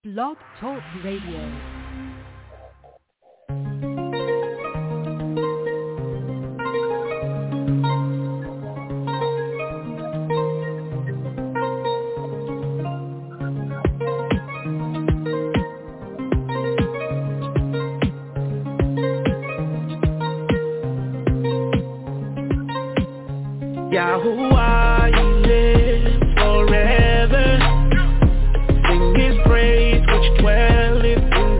Blog Talk Radio. Yahuwah, He lives forever. Sing His praise, which dwelleth in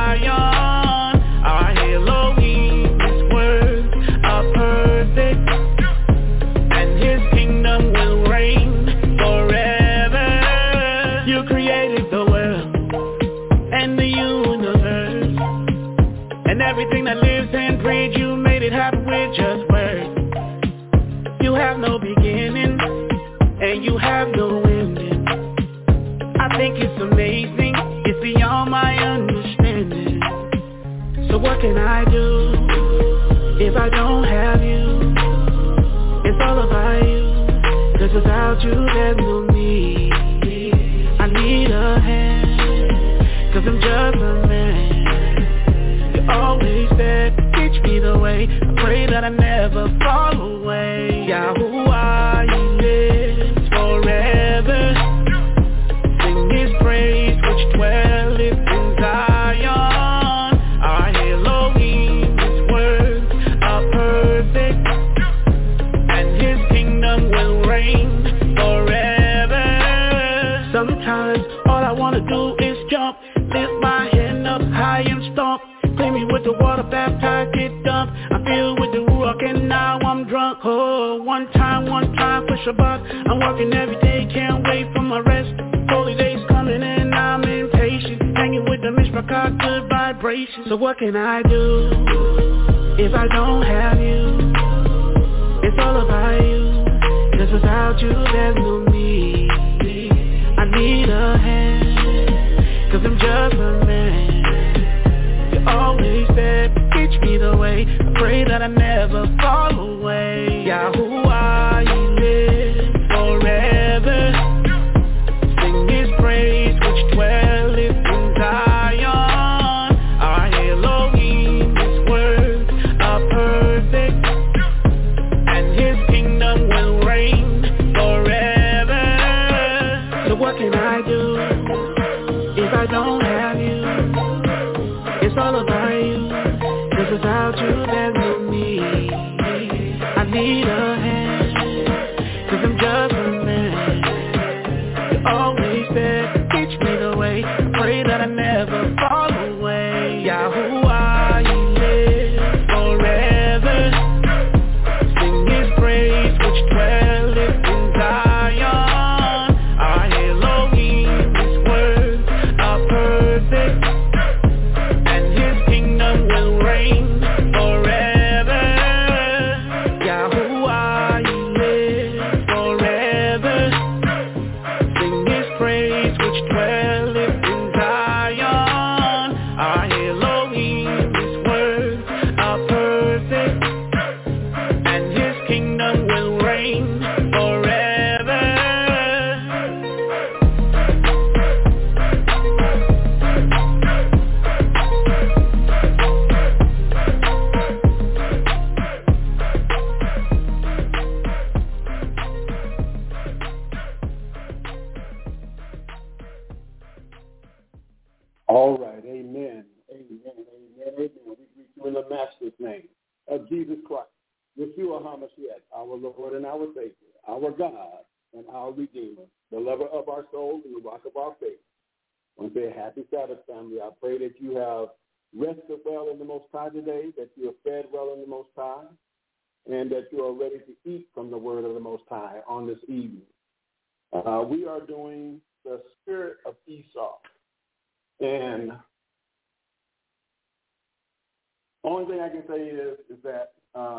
Zion. Our Elohim, His words are perfect, and His kingdom will reign forever. You created the world and the universe, and everything that lives and breathes. You made it happen with just words. You have no beginning, and you have no ending. I think it's amazing, it's beyond my understanding. So what can I do if I don't have you? It's all about you, 'cause without you there's no me. I need a hand, 'cause I'm just a man. You're always there to teach me the way. I pray that I never fall away. Yahuwah, He lives forever. Sing His praise, which dwelleth in Zion. Our Elohim, His words are perfect, and His kingdom will reign forever. Sometimes all I wanna do is jump, lift my hand up high and stomp. Clean me with the water, baptize, get dumped. I feel with the Ruach and now I'm drunk. Oh, one time for Shabbat. I'm working every day, can't wait for my rest. Holy days coming and I'm impatient. Hanging with the Mishpachah, good vibrations. So what can I do if I don't have you? It's all about you, 'cause without you there's no me. I need a hand, 'cause I'm just a man. Always there to teach me the way. I pray that I never fall away. Yahuwah, He lives forever. Sing His praise, which dwelleth in Zion. Our Elohim, His words are perfect, and His kingdom will reign forever. So what can I do if I don't have you? It's all about you, 'cause without you there's no me. I need a hand, 'cause I'm just a man. You're always there to teach me the way. I pray that I never fall away. Yahuwah, He lives forever. Sing His praise, which dwelleth in Zion. Our Elohim, His words are perfect, will reign forever. Yahuwah, He lives forever. Sing His praise, which dwelleth in Zion. Our Elohim, His words are perfect, and His kingdom will reign forever. All right, amen, amen, amen, amen. We greet you in the Master's name of Jesus Christ, Yeshua HaMashiach, our Lord and our Savior, our God and our Redeemer, the lover of our souls and the rock of our faith. I want to say a happy Sabbath, family. I pray that you have rested well in the Most High today, that you have fed well in the Most High, and that you are ready to eat from the word of the Most High on this evening. We are doing the spirit of Esau. And only thing I can say is that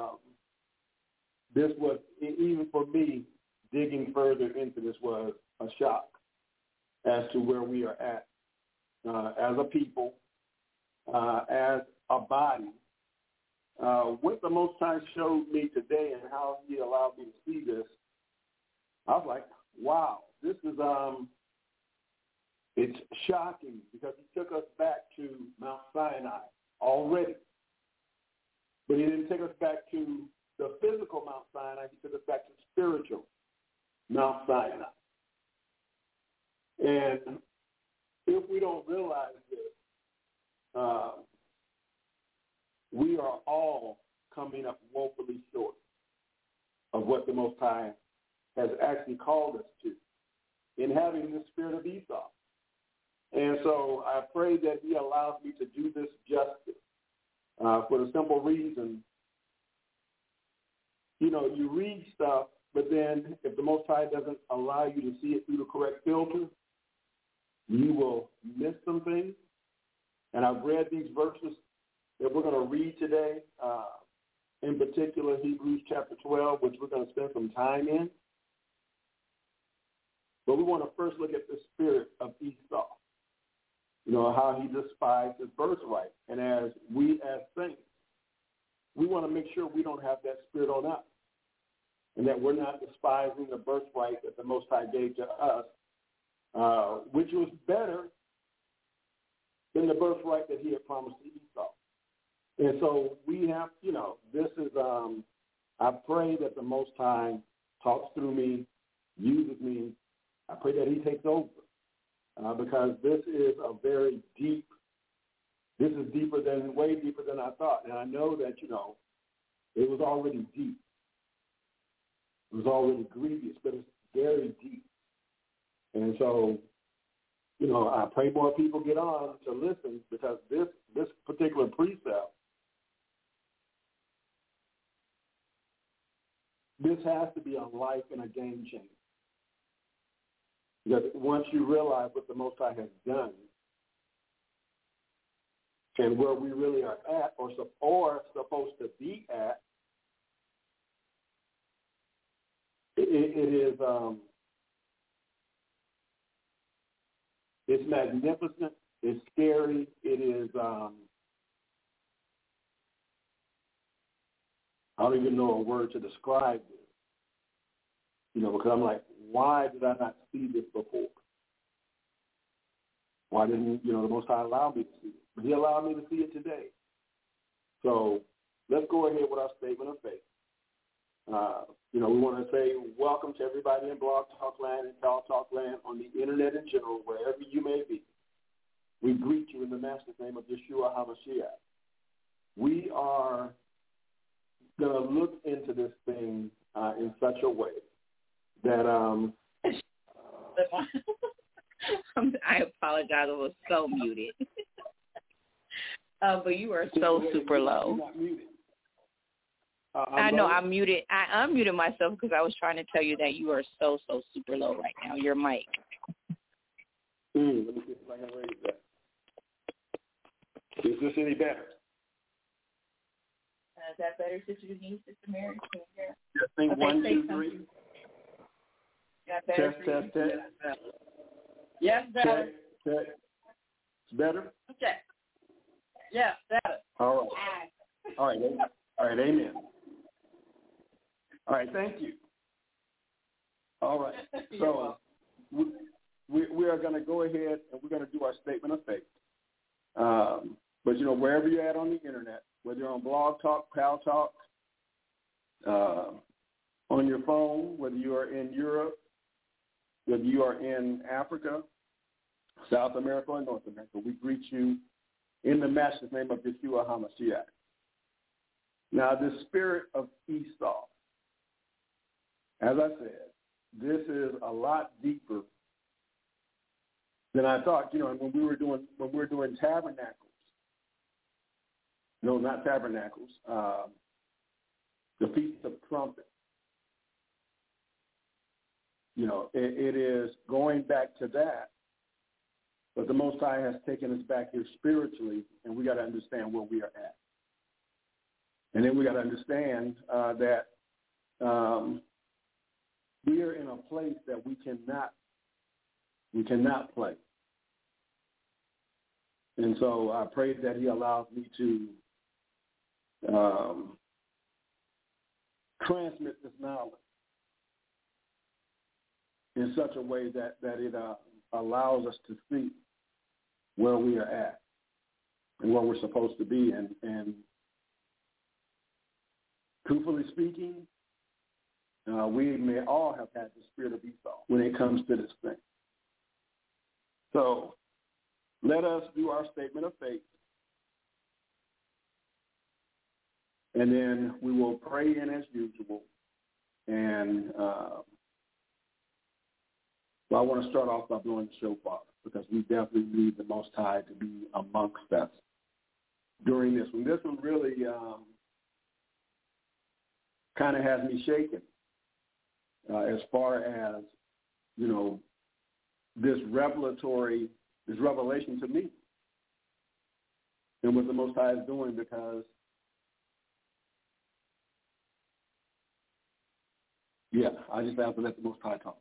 this was, even for me, digging further into this was a shock as to where we are at as a people, as a body. What the Most High showed me today and how He allowed me to see this, I was like, wow, this is It's shocking because he took us back to Mount Sinai already. But he didn't take us back to the physical Mount Sinai. He took us back to spiritual Mount Sinai. And if we don't realize this, we are all coming up woefully short of what the Most High has actually called us to in having the spirit of Esau. And so I pray that he allows me to do this justice for the simple reason, you read stuff, but then if the Most High doesn't allow you to see it through the correct filter, you will miss some things. And I've read these verses that we're going to read today, in particular Hebrews chapter 12, which we're going to spend some time in. But we want to first look at the spirit of Esau, how he despised his birthright. And as saints, we want to make sure we don't have that spirit on us and that we're not despising the birthright that the Most High gave to us, which was better than the birthright that he had promised to Esau. And so we have, this is, I pray that the Most High talks through me, uses me. I pray that he takes over because this is a very deep, this is way deeper than I thought. And I know that, it was already deep. It was already grievous, but it's very deep. And so, I pray more people get on to listen because this particular precept, this has to be a life and a game changer. Because once you realize what the Most High has done and where we really are at or supposed to be at, it is it's magnificent, it's scary, it is I don't even know a word to describe this, because I'm like, why did I not see this before? Why didn't, the Most High allow me to see it? But he allowed me to see it today. So let's go ahead with our statement of faith. We want to say welcome to everybody in Blog Talk Land and Talk Talk Land on the internet in general, wherever you may be. We greet you in the Master's name of Yeshua HaMashiach. We are going to look into this thing in such a way that I apologize. I was so muted. But you are so super low. You're not muted. I know I'm muted. I unmuted myself because I was trying to tell you that you are so super low right now. Your mic. Let me see if I can raise that. Is this any better? Is that better, Sister Denise, Sister Mary? Yes, thing okay, 1, 2, 3. Test. Yes, better. Check. It's better? Okay. Yeah, better. All right, amen. All right, thank you. All right, so we are going to go ahead and we're going to do our statement of faith. But, wherever you're at on the internet, whether you're on Blog Talk, Pal Talk, on your phone, whether you are in Europe, whether you are in Africa, South America, or North America, we greet you in the Master's name of Yeshua HaMashiach. Now, the spirit of Esau, as I said, this is a lot deeper than I thought. When we were doing tabernacles, no, not tabernacles, the Feast of Trumpets. It is going back to that, but the Most High has taken us back here spiritually, and we got to understand where we are at. And then we got to understand that we are in a place that we cannot play. And so I pray that he allows me to transmit this knowledge in such a way that it allows us to see where we are at and where we're supposed to be. And truthfully speaking, we may all have had the spirit of Esau when it comes to this thing. So let us do our statement of faith, and then we will pray in as usual. And I want to start off by blowing the shofar, because we definitely need the Most High to be amongst us during this one. This one really kind of has me shaken as far as, you know, this revelation to me and what the Most High is doing, because I just have to let the Most High talk.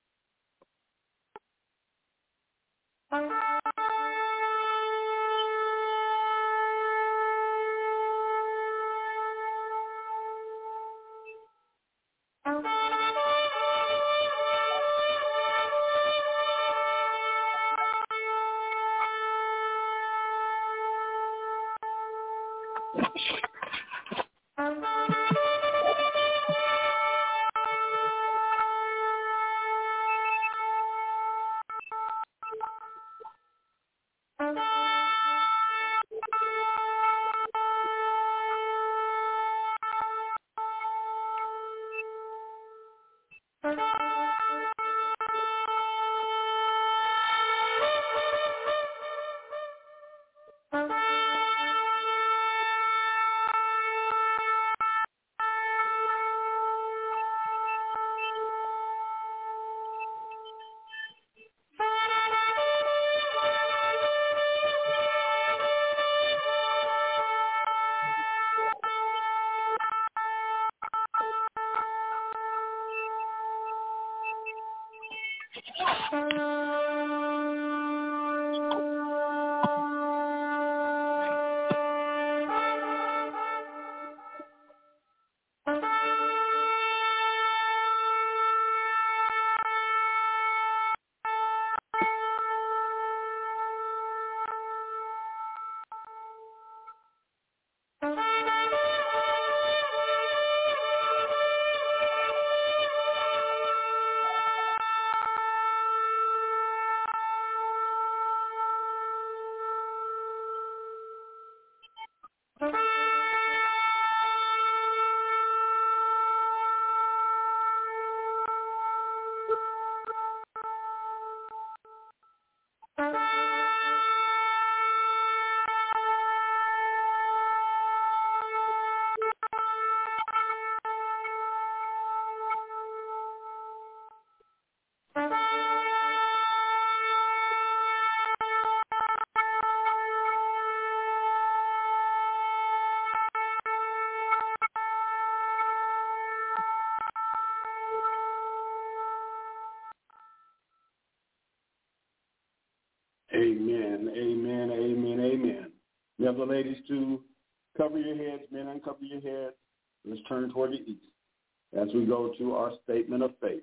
Amen, amen, amen, amen. We have the ladies to cover your heads, men, uncover your heads. Let's turn toward the east as we go to our statement of faith.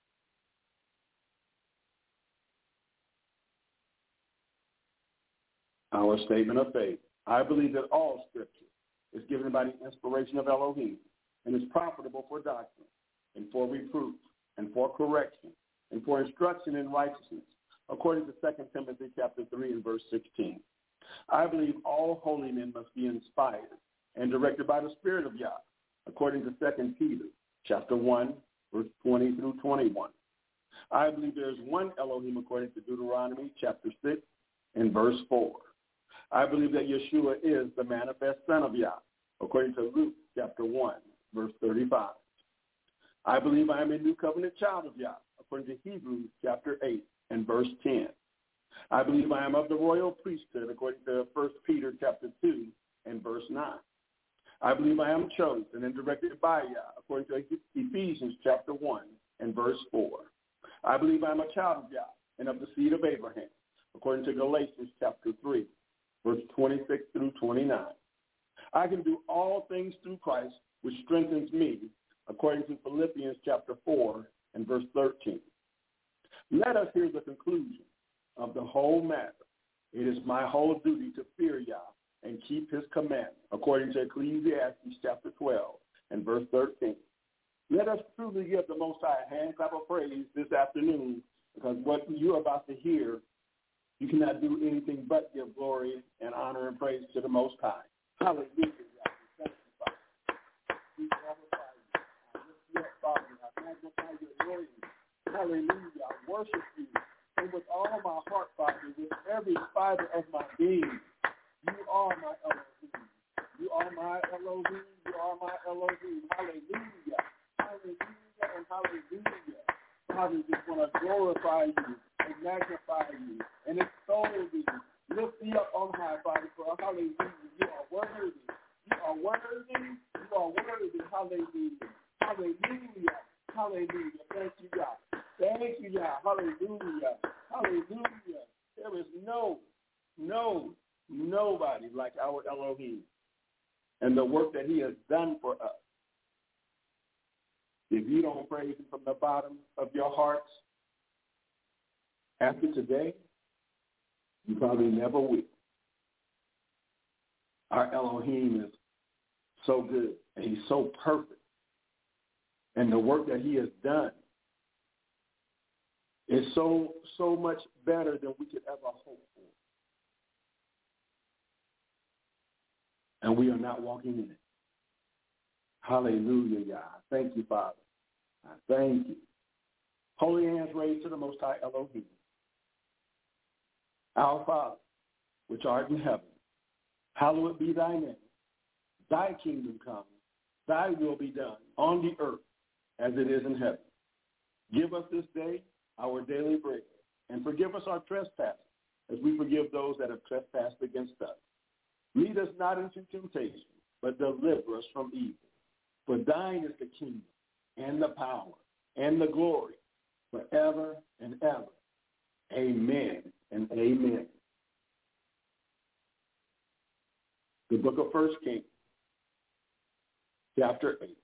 Our statement of faith. I believe that all Scripture is given by the inspiration of Elohim and is profitable for doctrine and for reproof and for correction and for instruction in righteousness, according to 2 Timothy chapter 3 and verse 16. I believe all holy men must be inspired and directed by the Spirit of Yah, according to 2 Peter chapter 1, verse 20 through 21. I believe there is one Elohim, according to Deuteronomy chapter 6 and verse 4. I believe that Yeshua is the manifest Son of Yah, according to Luke chapter 1, verse 35. I believe I am a new covenant child of Yah, according to Hebrews chapter 8 and verse 10. I believe I am of the royal priesthood, according to 1 Peter chapter 2 and verse 9. I believe I am chosen and directed by Yah, according to Ephesians chapter 1 and verse 4. I believe I am a child of Yah and of the seed of Abraham, according to Galatians chapter 3, verse 26 through 29. I can do all things through Christ, which strengthens me, according to Philippians chapter 4 and verse 13. Let us hear the conclusion of the whole matter. It is my whole duty to fear Yah and keep his commandments, according to Ecclesiastes chapter 12 and verse 13. Let us truly give the Most High a hand clap of praise this afternoon, because what you're about to hear, you cannot do anything but give glory and honor and praise to the Most High. Hallelujah. Thank you, Father. We glorify you. I lift you up, Father. I magnify your name. Hallelujah. I worship you. And with all my heart, Father, with every fiber of my being, you are my Elohim. You are my Elohim. You are my Elohim. Hallelujah. Hallelujah and hallelujah. Father, just want to glorify you and magnify you and extol you. Lift me up on high, Father, for hallelujah. You are worthy. You are worthy. You are worthy. Hallelujah. Hallelujah. Hallelujah. Thank you, God. Thank you, God. Hallelujah. Hallelujah. There is nobody like our Elohim and the work that he has done for us. If you don't praise him from the bottom of your hearts, after today, you probably never will. Our Elohim is so good, and he's so perfect. And the work that he has done is so much better than we could ever hope for. And we are not walking in it. Hallelujah, God. Thank you, Father. I thank you. Holy hands raised to the Most High Elohim. Our Father, which art in heaven, hallowed be thy name. Thy kingdom come. Thy will be done on the earth as it is in heaven. Give us this day our daily bread, and forgive us our trespasses, as we forgive those that have trespassed against us. Lead us not into temptation, but deliver us from evil. For thine is the kingdom, and the power, and the glory, forever and ever. Amen and amen. The book of 1 Kings, chapter 8.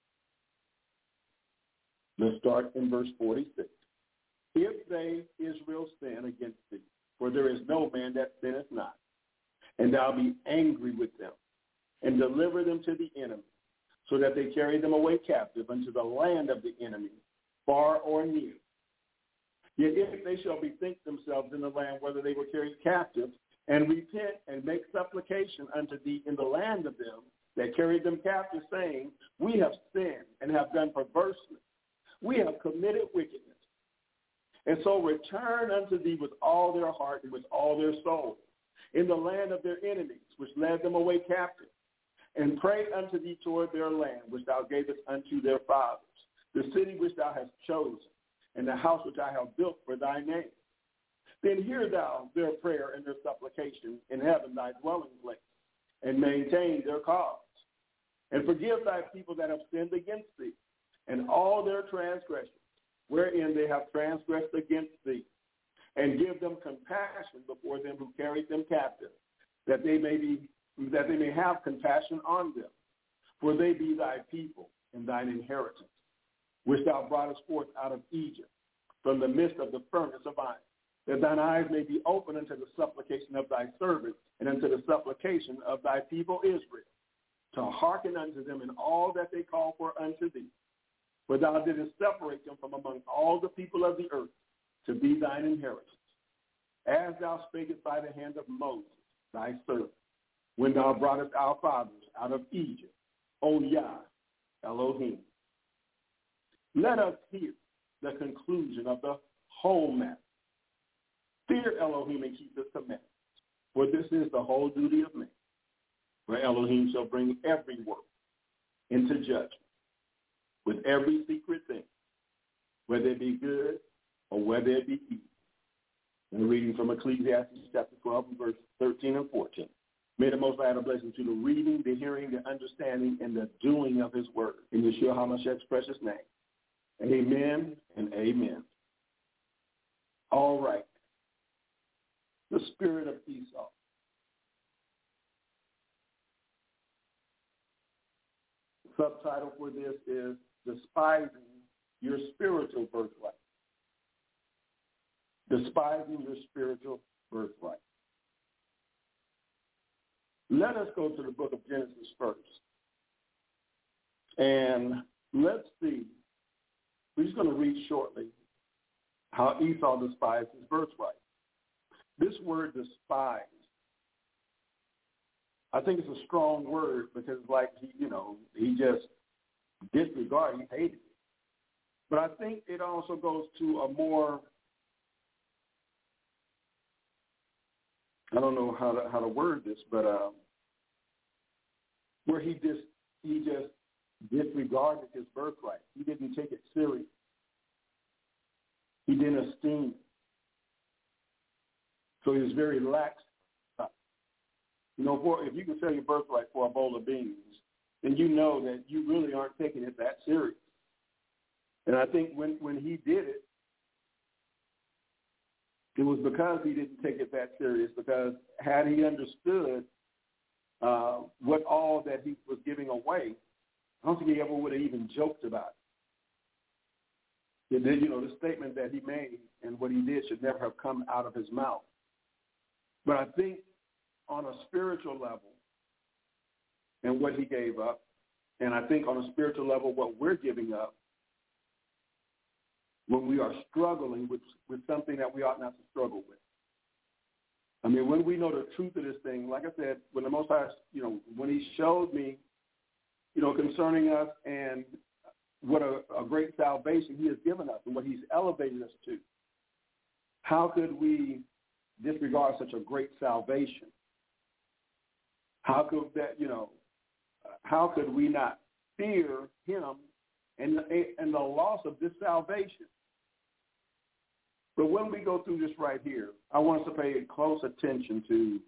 Let's start in verse 46. If they, Israel, sin against thee, for there is no man that sinneth not, and thou be angry with them, and deliver them to the enemy, so that they carry them away captive unto the land of the enemy, far or near. Yet if they shall bethink themselves in the land whether they were carried captive, and repent and make supplication unto thee in the land of them that carried them captive, saying, we have sinned and have done perversely. We have committed wickedness. And so return unto thee with all their heart and with all their soul, in the land of their enemies, which led them away captive, and pray unto thee toward their land, which thou gavest unto their fathers, the city which thou hast chosen, and the house which I have built for thy name. Then hear thou their prayer and their supplication in heaven, thy dwelling place, and maintain their cause. And forgive thy people that have sinned against thee, and all their transgressions, wherein they have transgressed against thee, and give them compassion before them who carried them captive, that they may have compassion on them. For they be thy people and thine inheritance, which thou broughtest forth out of Egypt, from the midst of the furnace of iron, that thine eyes may be open unto the supplication of thy servant, and unto the supplication of thy people Israel, to hearken unto them in all that they call for unto thee. For thou didst separate them from among all the people of the earth, to be thine inheritance, as thou spakest by the hand of Moses, thy servant, when thou broughtest our fathers out of Egypt, O Yah, Elohim. Let us hear the conclusion of the whole matter. Fear Elohim and keep his commandments, for this is the whole duty of man. For Elohim shall bring every work into judgment, with every secret thing, whether it be good or whether it be evil. I'm reading from Ecclesiastes chapter 12, verse 13 and 14. May the Most High add a blessing to the reading, the hearing, the understanding, and the doing of his word. In Yeshua HaMashiach's precious name. Amen and amen. All right. The spirit of Esau. The subtitle for this is Despising Your Spiritual Birthright. despising your spiritual birthright. Let us go to the book of Genesis first. And let's see. We're just going to read shortly how Esau despised his birthright. This word despise, I think it's a strong word because like he just disregarded, he hated it. But I think it also goes to a more, I don't know how to word this, but where he just disregarded his birthright. He didn't take it serious. He didn't esteem it. So he was very lax. If you can sell your birthright for a bowl of beans, then you know that you really aren't taking it that serious. And I think when he did it, it was because he didn't take it that serious, because had he understood what all that he was giving away, I don't think he ever would have even joked about it. The statement that he made and what he did should never have come out of his mouth. But I think on a spiritual level and what he gave up, and I think on a spiritual level what we're giving up, when we are struggling with something that we ought not to struggle with. I mean, when we know the truth of this thing, like I said, when the Most High, when he showed me, concerning us and what a great salvation he has given us and what he's elevated us to, how could we disregard such a great salvation? How could that, how could we not fear him and the loss of this salvation? But when we go through this right here, I want us to pay close attention to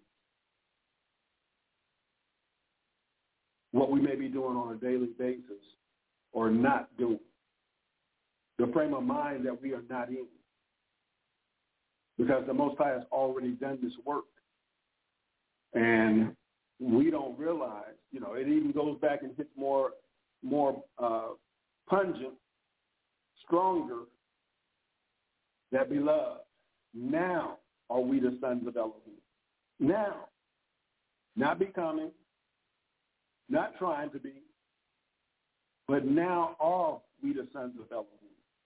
what we may be doing on a daily basis or not doing, the frame of mind that we are not in, because the Most High has already done this work. And we don't realize, it even goes back and hits more pungent, stronger, that beloved, now are we the sons of Elohim. Now, not becoming, not trying to be, but now are we the sons of Elohim.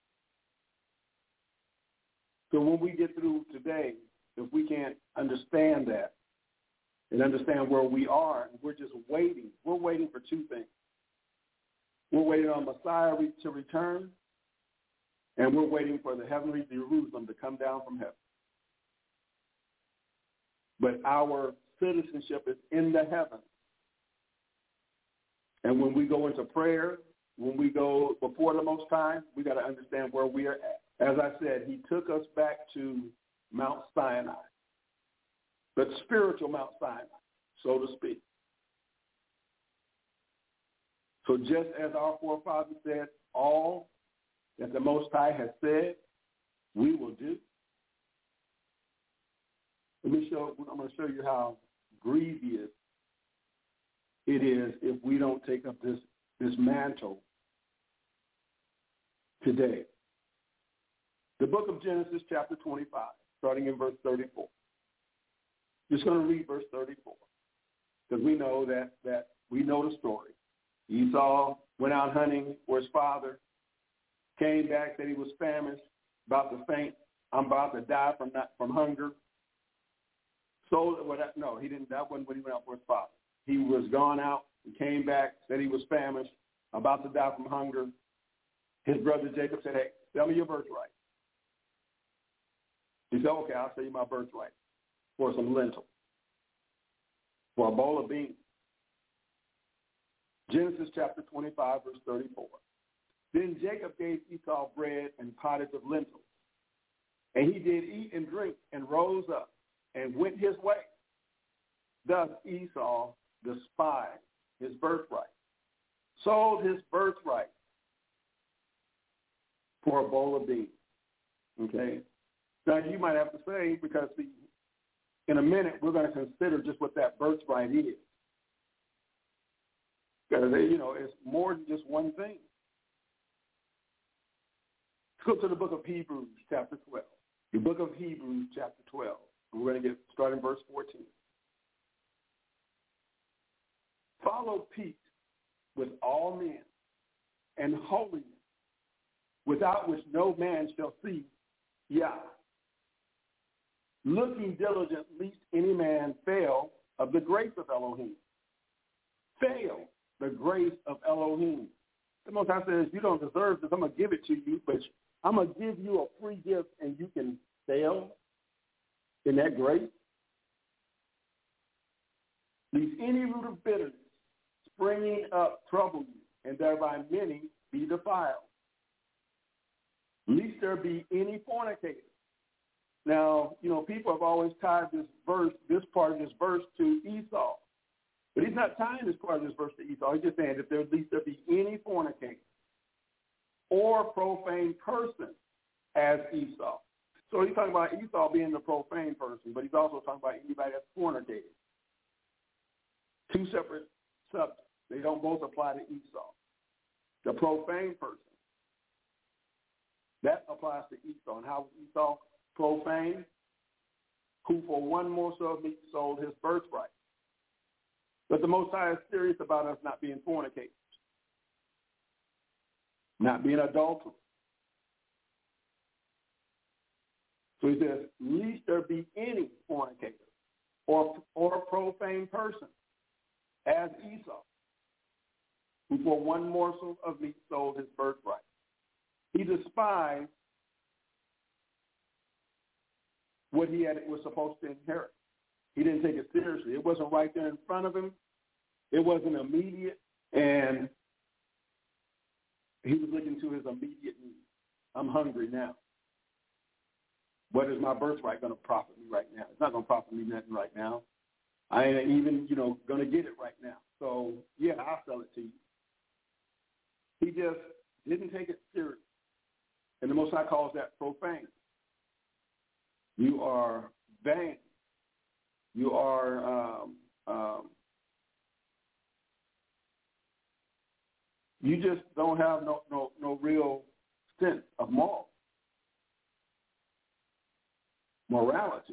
So when we get through today, if we can't understand that and understand where we are, we're just waiting. We're waiting for two things. We're waiting on Messiah to return, and we're waiting for the heavenly Jerusalem to come down from heaven. But our citizenship is in the heavens. And when we go into prayer, when we go before the Most High, we got to understand where we are at. As I said, he took us back to Mount Sinai, but spiritual Mount Sinai, so to speak. So just as our forefathers said, all that the Most High has said, we will do. I'm going to show you how grievous it is if we don't take up this mantle today. The book of Genesis, chapter 25, starting in verse 34. Just going to read verse 34, because we know that we know the story. Esau went out hunting for his father, came back, said he was famished, about to faint. I'm about to die from hunger. He didn't. That wasn't when he went out for his father. He was gone out and came back, said he was famished, about to die from hunger. His brother Jacob said, hey, tell me your birthright. He said, okay, I'll tell you my birthright for some lentils, for a bowl of beans. Genesis chapter 25, verse 34. Then Jacob gave Esau bread and pottage of lentils. And he did eat and drink and rose up and went his way. Thus Esau despised his birthright, sold his birthright for a bowl of beans. Okay? Now you might have to say, because in a minute we're going to consider just what that birthright is. Because, it's more than just one thing. Let's go to the book of Hebrews, chapter 12. The book of Hebrews, chapter 12. We're going to get started in verse 14. Follow peace with all men and holiness, without which no man shall see Yah. Looking diligent, lest any man fail of the grace of Elohim. Fail the grace of Elohim. The Most High says, you don't deserve this. I'm going to give it to you, but I'm going to give you a free gift and you can fail in that grace. Lest any root of bitterness springing up trouble you, and thereby many be defiled. Lest there be any fornicator. Now, people have always tied this part of this verse to Esau. But he's not tying this part of this verse to Esau. He's just saying that at least there be any fornicator or profane person as Esau. So he's talking about Esau being the profane person, but he's also talking about anybody that's fornicated. Two separate subjects. They don't both apply to Esau. The profane person, that applies to Esau. And how was Esau profane? Who for one morsel of meat sold his birthright. But the Most High is serious about us not being fornicators, not being adulterers. So he says, lest there be any fornicator or profane person as Esau, who for one morsel of meat sold his birthright. He despised what he was supposed to inherit. He didn't take it seriously. It wasn't right there in front of him. It wasn't immediate, and he was looking to his immediate need. I'm hungry now. What is my birthright going to profit me right now? It's not going to profit me nothing right now. I ain't even, going to get it right now. So, yeah, I'll sell it to you. He just didn't take it serious. And the Most High calls that profane. You are vain. You are, you just don't have no real sense of morality.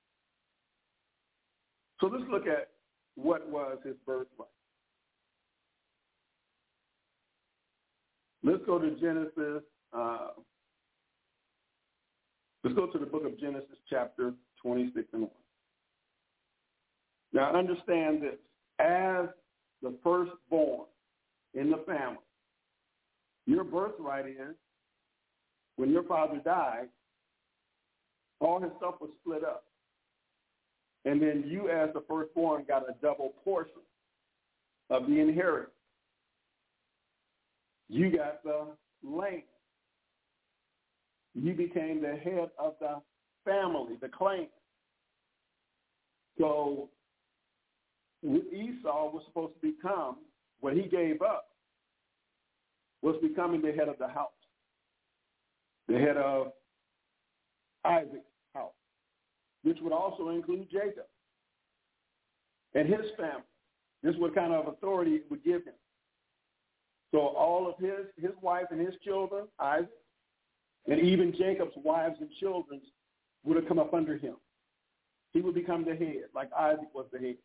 So let's look at what was his birthright. Let's go to Genesis. Let's go to the book of Genesis, chapter 26 and 1. Now, understand this. As the firstborn in the family, your birthright is, when your father died, all his stuff was split up. And then you, as the firstborn, got a double portion of the inheritance. You got the land. You became the head of the family, the clan. So what Esau was supposed to become, what he gave up, was becoming the head of the house, the head of Isaac's house, which would also include Jacob and his family. This is what kind of authority it would give him. So all of his wife and his children, Isaac, and even Jacob's wives and children would have come up under him. He would become the head, like Isaac was the head.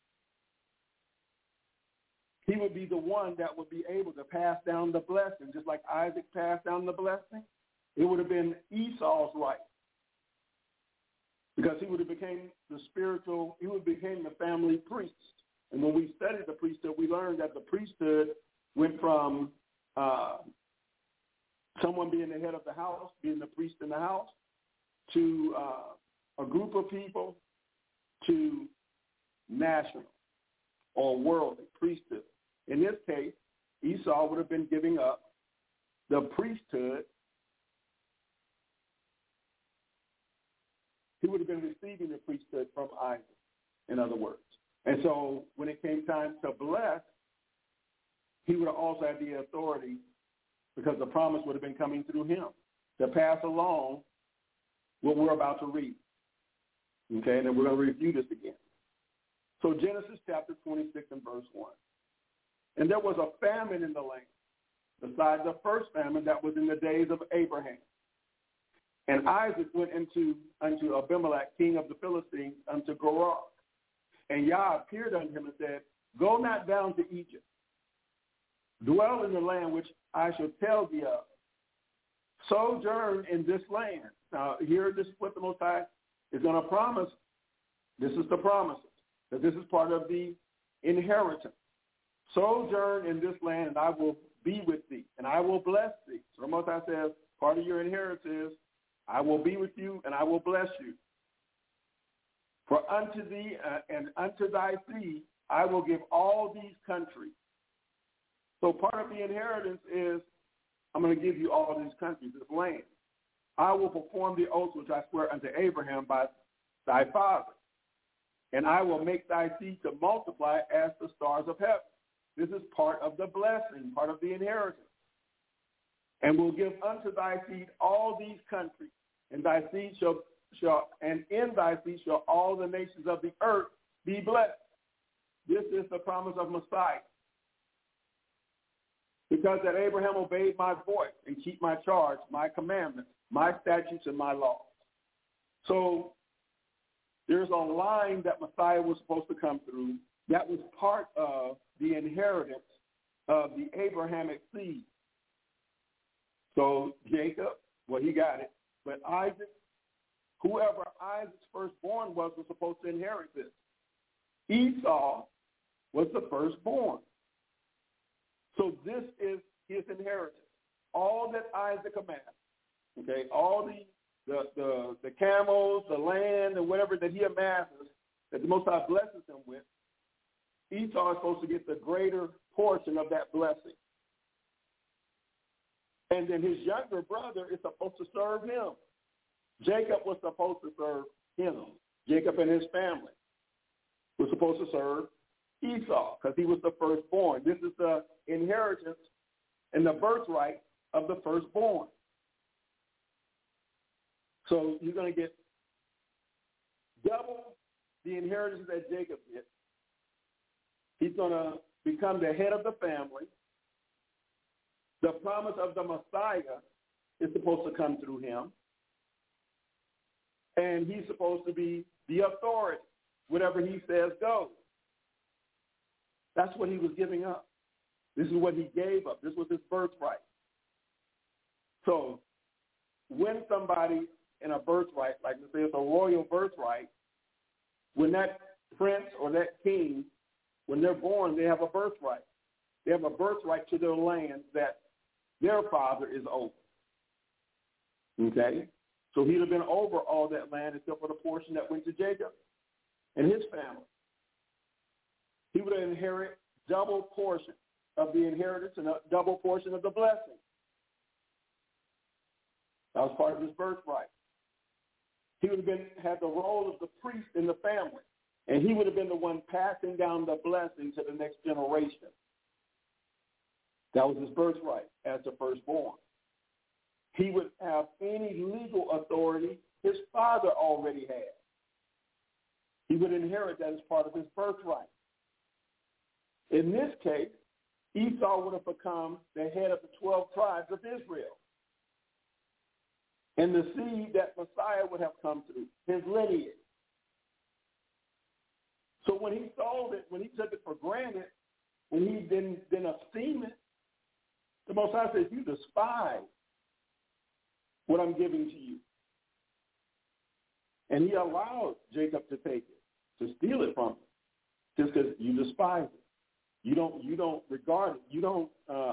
He would be the one that would be able to pass down the blessing, just like Isaac passed down the blessing. It would have been Esau's right, because he would have became the family priest. And when we studied the priesthood, we learned that the priesthood went from someone being the head of the house, being the priest in the house, to a group of people, to national or worldly priesthood. In this case, Esau would have been giving up the priesthood. He would have been receiving the priesthood from Isaac, in other words. And so when it came time to bless, he would have also had the authority, because the promise would have been coming through him, to pass along what we're about to read. Okay, and then we're going to review this again. So Genesis chapter 26 and verse 1. And there was a famine in the land, besides the first famine that was in the days of Abraham. And Isaac went unto Abimelech, king of the Philistines, unto Gerar. And Yah appeared unto him and said, Go not down to Egypt. Dwell in the land which I shall tell thee of. Sojourn in this land. Now, here, this is what the Most High is going to promise. This is the promises, that this is part of the inheritance. Sojourn in this land, and I will be with thee, and I will bless thee. So the Most High says, part of your inheritance is, I will be with you, and I will bless you. For unto thee and unto thy seed, I will give all these countries. So part of the inheritance is, I'm going to give you all these countries, this land. I will perform the oath which I swear unto Abraham by thy father, and I will make thy seed to multiply as the stars of heaven. This is part of the blessing, part of the inheritance. And will give unto thy seed all these countries, and thy seed and in thy seed shall all the nations of the earth be blessed. This is the promise of Messiah. Because that Abraham obeyed my voice and keep my charge, my commandments, my statutes, and my laws. So there's a line that Messiah was supposed to come through that was part of the inheritance of the Abrahamic seed. So Jacob, well, he got it. But Isaac, whoever Isaac's firstborn was supposed to inherit this. Esau was the firstborn. So this is his inheritance. All that Isaac amassed, okay, all the camels, the land, and whatever that he amasses, that the Most High blesses him with, Esau is supposed to get the greater portion of that blessing. And then his younger brother is supposed to serve him. Jacob was supposed to serve him. Jacob and his family were supposed to serve Esau because he was the firstborn. This is the inheritance and the birthright of the firstborn. So you're going to get double the inheritance that Jacob did. He's going to become the head of the family. The promise of the Messiah is supposed to come through him. And he's supposed to be the authority. Whatever he says goes. That's what he was giving up. This is what he gave up. This was his birthright. So when somebody in a birthright, like let's say it's a royal birthright, when that prince or that king, when they're born, they have a birthright. They have a birthright to their land that their father is over. Okay? So he'd have been over all that land except for the portion that went to Jacob and his family. He would inherit double portion of the inheritance and a double portion of the blessing. That was part of his birthright. He would have had the role of the priest in the family, and he would have been the one passing down the blessing to the next generation. That was his birthright as the firstborn. He would have any legal authority his father already had. He would inherit that as part of his birthright. In this case, Esau would have become the head of the 12 tribes of Israel. And the seed that Messiah would have come through, his lineage. So when he sold it, when he took it for granted, when he didn't esteem it, the Most High says, you despise what I'm giving to you. And he allowed Jacob to take it, to steal it from him, just because you despise it. You don't regard it. You don't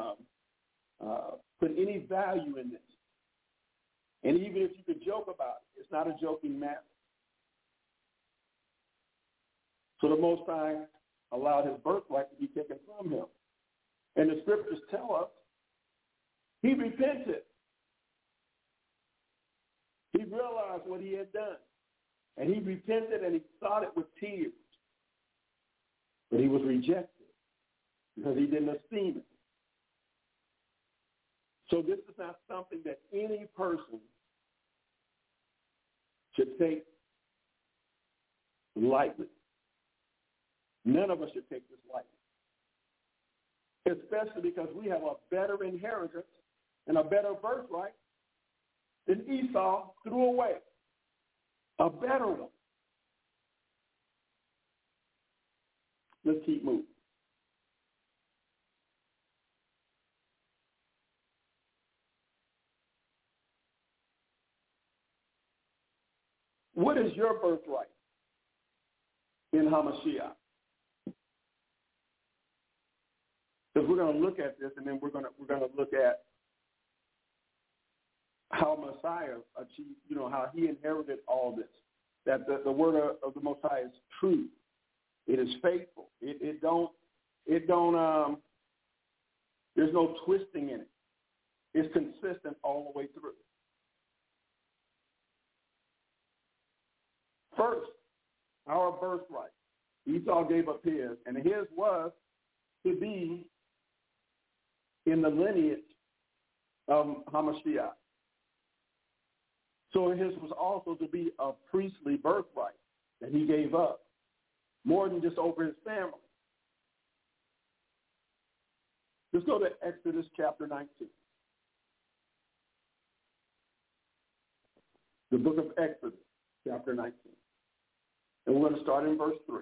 put any value in this. And even if you could joke about it, it's not a joking matter. So the Most High allowed his birthright to be taken from him. And the scriptures tell us he repented. He realized what he had done. And he repented and he sought it with tears. But he was rejected because he didn't esteem it. So this is not something that any person should take lightly. None of us should take this lightly. Especially because we have a better inheritance and a better birthright then Esau threw away a better one. Let's keep moving. What is your birthright in Hamashiach? Because we're going to look at this, and then we're going to look at how Messiah achieved, how he inherited all this. That the word of the Most High is true. It is faithful. It don't. There's no twisting in it. It's consistent all the way through. First, our birthright. Esau gave up his, and his was to be in the lineage of Hamashiach. So his was also to be a priestly birthright that he gave up, more than just over his family. Let's go to Exodus chapter 19. The book of Exodus, chapter 19. And we're going to start in verse 3.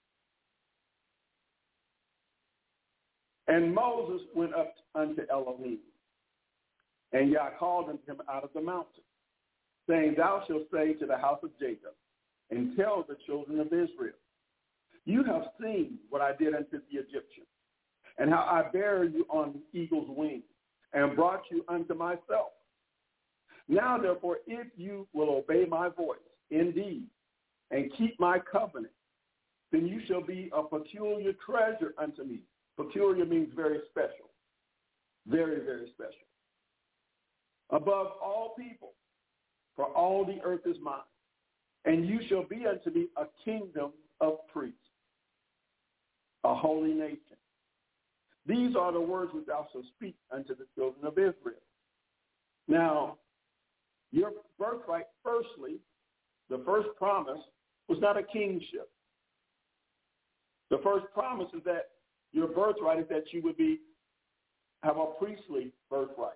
And Moses went up unto Elohim, and Yah called unto him out of the mountain, saying, Thou shalt say to the house of Jacob, and tell the children of Israel, You have seen what I did unto the Egyptians, and how I bare you on eagle's wings, and brought you unto myself. Now, therefore, if you will obey my voice indeed, and keep my covenant, then you shall be a peculiar treasure unto me. Peculiar means very special. Very, very special. Above all people, for all the earth is mine. And you shall be unto me a kingdom of priests, a holy nation. These are the words which thou shalt speak unto the children of Israel. Now, your birthright, firstly, the first promise was not a kingship. The first promise is that your birthright is that you would have a priestly birthright.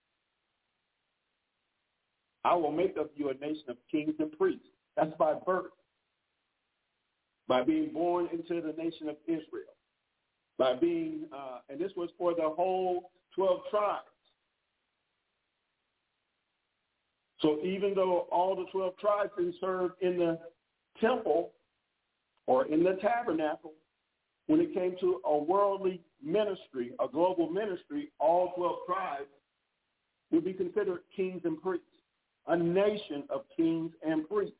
I will make of you a nation of kings and priests. That's by birth, by being born into the nation of Israel, by being, and this was for the whole 12 tribes. So even though all the 12 tribes didn't serve in the temple or in the tabernacle, when it came to a worldly ministry, a global ministry, all 12 tribes would be considered kings and priests, a nation of kings and priests,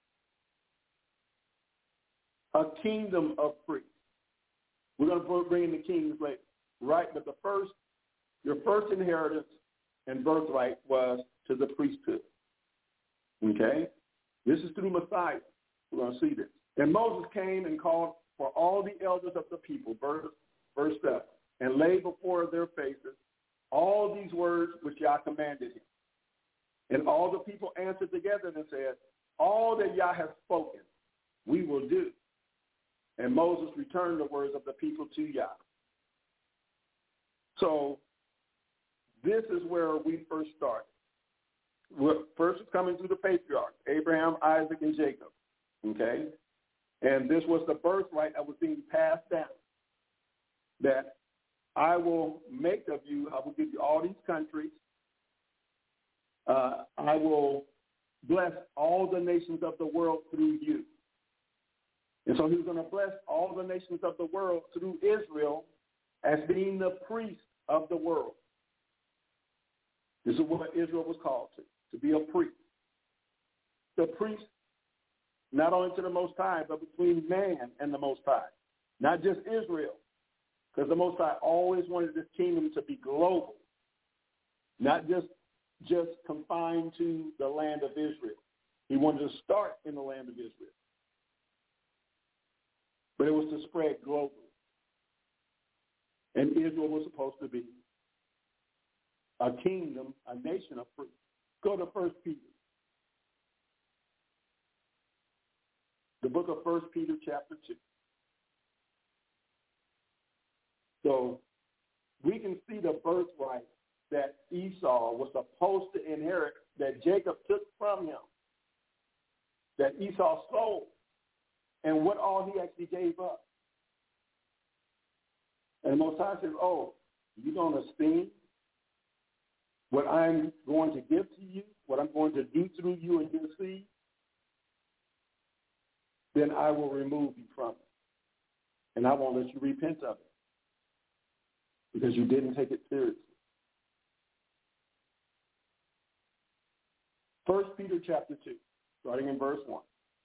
a kingdom of priests. We're going to bring in the kings later, right? But your first inheritance and birthright was to the priesthood. Okay? This is through Messiah. We're going to see this. And Moses came and called for all the elders of the people, verse 7, and laid before their faces all these words which Yah commanded him. And all the people answered together and said, All that Yah has spoken, we will do. And Moses returned the words of the people to Yah. So this is where we first started. We're first coming through the patriarchs, Abraham, Isaac, and Jacob. Okay? And this was the birthright that was being passed down. That I will make of you, I will give you all these countries. I will bless all the nations of the world through you. And so he was going to bless all the nations of the world through Israel as being the priest of the world. This is what Israel was called to be a priest. The priest, not only to the Most High, but between man and the Most High. Not just Israel, because the Most High always wanted this kingdom to be global, not just confined to the land of Israel. He wanted to start in the land of Israel. But it was to spread globally. And Israel was supposed to be a kingdom, a nation of priests. Go to 1 Peter. The book of 1 Peter chapter 2. So we can see the birthright that Esau was supposed to inherit that Jacob took from him, that Esau sold, and what all he actually gave up. And the Most High says, oh, you're going to esteem what I'm going to give to you, what I'm going to do through you and your seed? Then I will remove you from it. And I won't let you repent of it because you didn't take it seriously. 1 Peter chapter 2, starting in verse 1.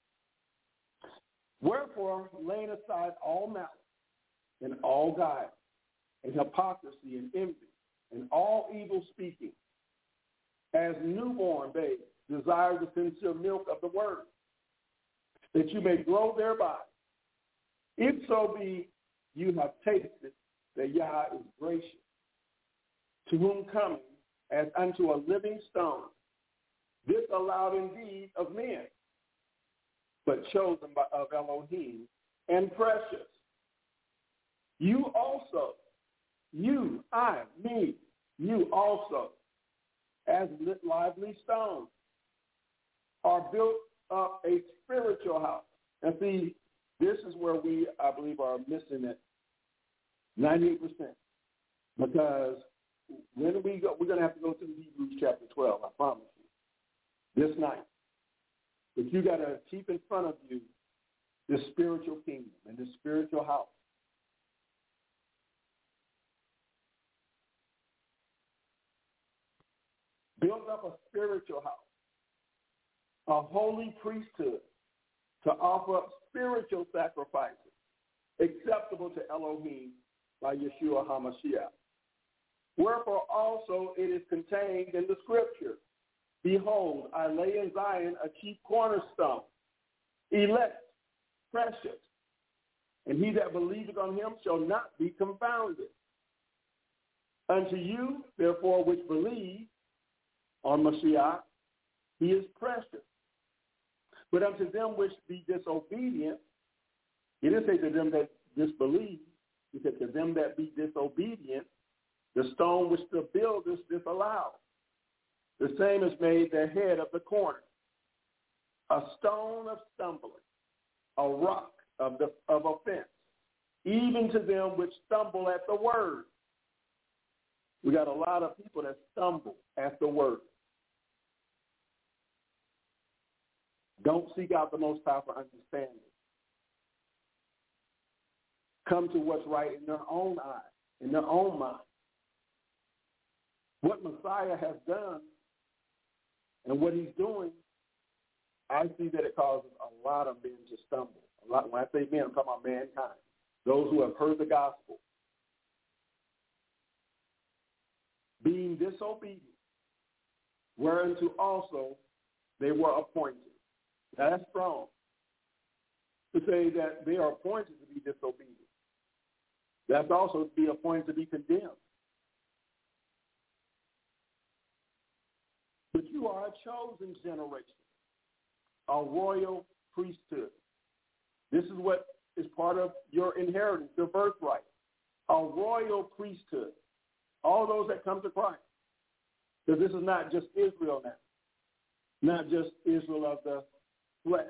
Wherefore, laying aside all malice and all guile and hypocrisy and envy and all evil speaking, as newborn babes desire the sincere milk of the word, that you may grow thereby, if so be you have tasted that Yah is gracious, to whom coming as unto a living stone, disallowed indeed of men, but chosen of Elohim and precious. You also, you, I, me, you also, as lively stones, are built up a spiritual house. And see, this is where we, I believe, are missing it 98%. Because when we go, we're going to have to go through Hebrews chapter 12, I promise you, this night. But you got to keep in front of you this spiritual kingdom and this spiritual house. Build up a spiritual house, a holy priesthood to offer up spiritual sacrifices acceptable to Elohim by Yeshua HaMashiach. Wherefore also it is contained in the scripture, behold, I lay in Zion a chief cornerstone, elect, precious, and he that believeth on him shall not be confounded. Unto you, therefore, which believe on Mashiach, he is precious. But unto them which be disobedient, he didn't say to them that disbelieve, he said to them that be disobedient, the stone which the builders disallowed, the same is made the head of the corner, a stone of stumbling, a rock of offense, even to them which stumble at the word. We got a lot of people that stumble at the word. Don't seek out the Most High for understanding. Come to what's right in their own eyes, in their own mind. What Messiah has done and what he's doing, I see that it causes a lot of men to stumble. A lot. When I say men, I'm talking about mankind, those who have heard the gospel. Being disobedient, whereunto also they were appointed. Now, that's strong to say that they are appointed to be disobedient. That's also to be appointed to be condemned. But you are a chosen generation, a royal priesthood. This is what is part of your inheritance, your birthright, a royal priesthood. All those that come to Christ. Because this is not just Israel now, not just Israel of the flesh.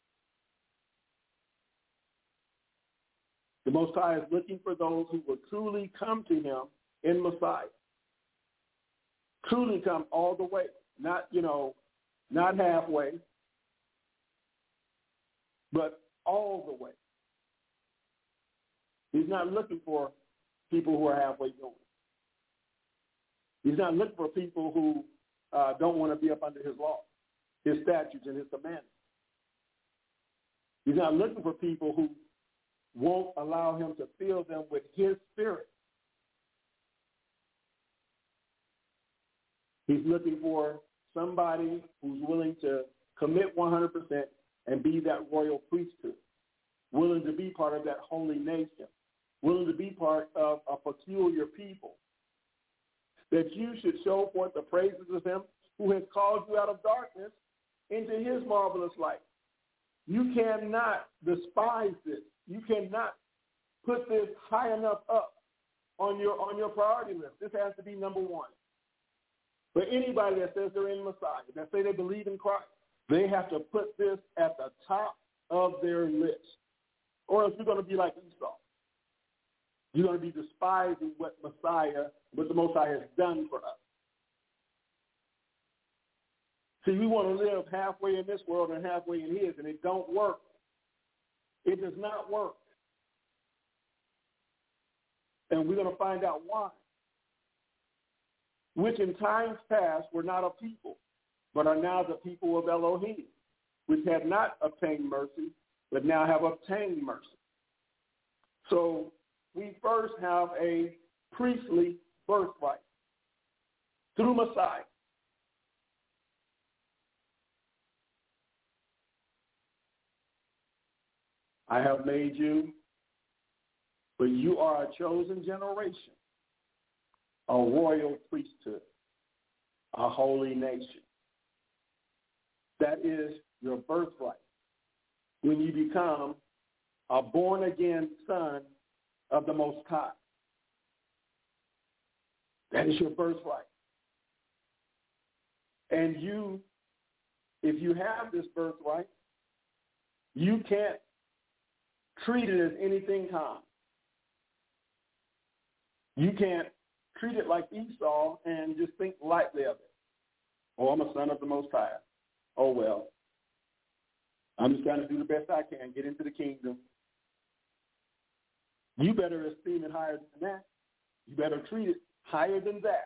The Most High is looking for those who will truly come to him in Messiah. Truly come all the way, not halfway, but all the way. He's not looking for people who are halfway going. He's not looking for people who don't want to be up under his law, his statutes, and his commandments. He's not looking for people who won't allow him to fill them with his spirit. He's looking for somebody who's willing to commit 100% and be that royal priesthood, willing to be part of that holy nation, willing to be part of a peculiar people, that you should show forth the praises of him who has called you out of darkness into his marvelous light. You cannot despise this. You cannot put this high enough up on your priority list. This has to be number one. But anybody that says they're in Messiah, that say they believe in Christ, they have to put this at the top of their list. Or else you're going to be like Esau. You're going to be despising what the Most High has done for us. See, we want to live halfway in this world and halfway in his, and it don't work. It does not work. And we're going to find out why. Which in times past were not a people, but are now the people of Elohim, which had not obtained mercy, but now have obtained mercy. So we first have a priestly birthright through Messiah. I have made you, but you are a chosen generation, a royal priesthood, a holy nation. That is your birthright when you become a born-again son of the Most High. That is your birthright. And you, if you have this birthright, you can't treat it as anything common. You can't treat it like Esau and just think lightly of it. Oh, I'm a son of the Most High. Oh, well, I'm just trying to do the best I can, get into the kingdom. You better esteem it higher than that. You better treat it higher than that.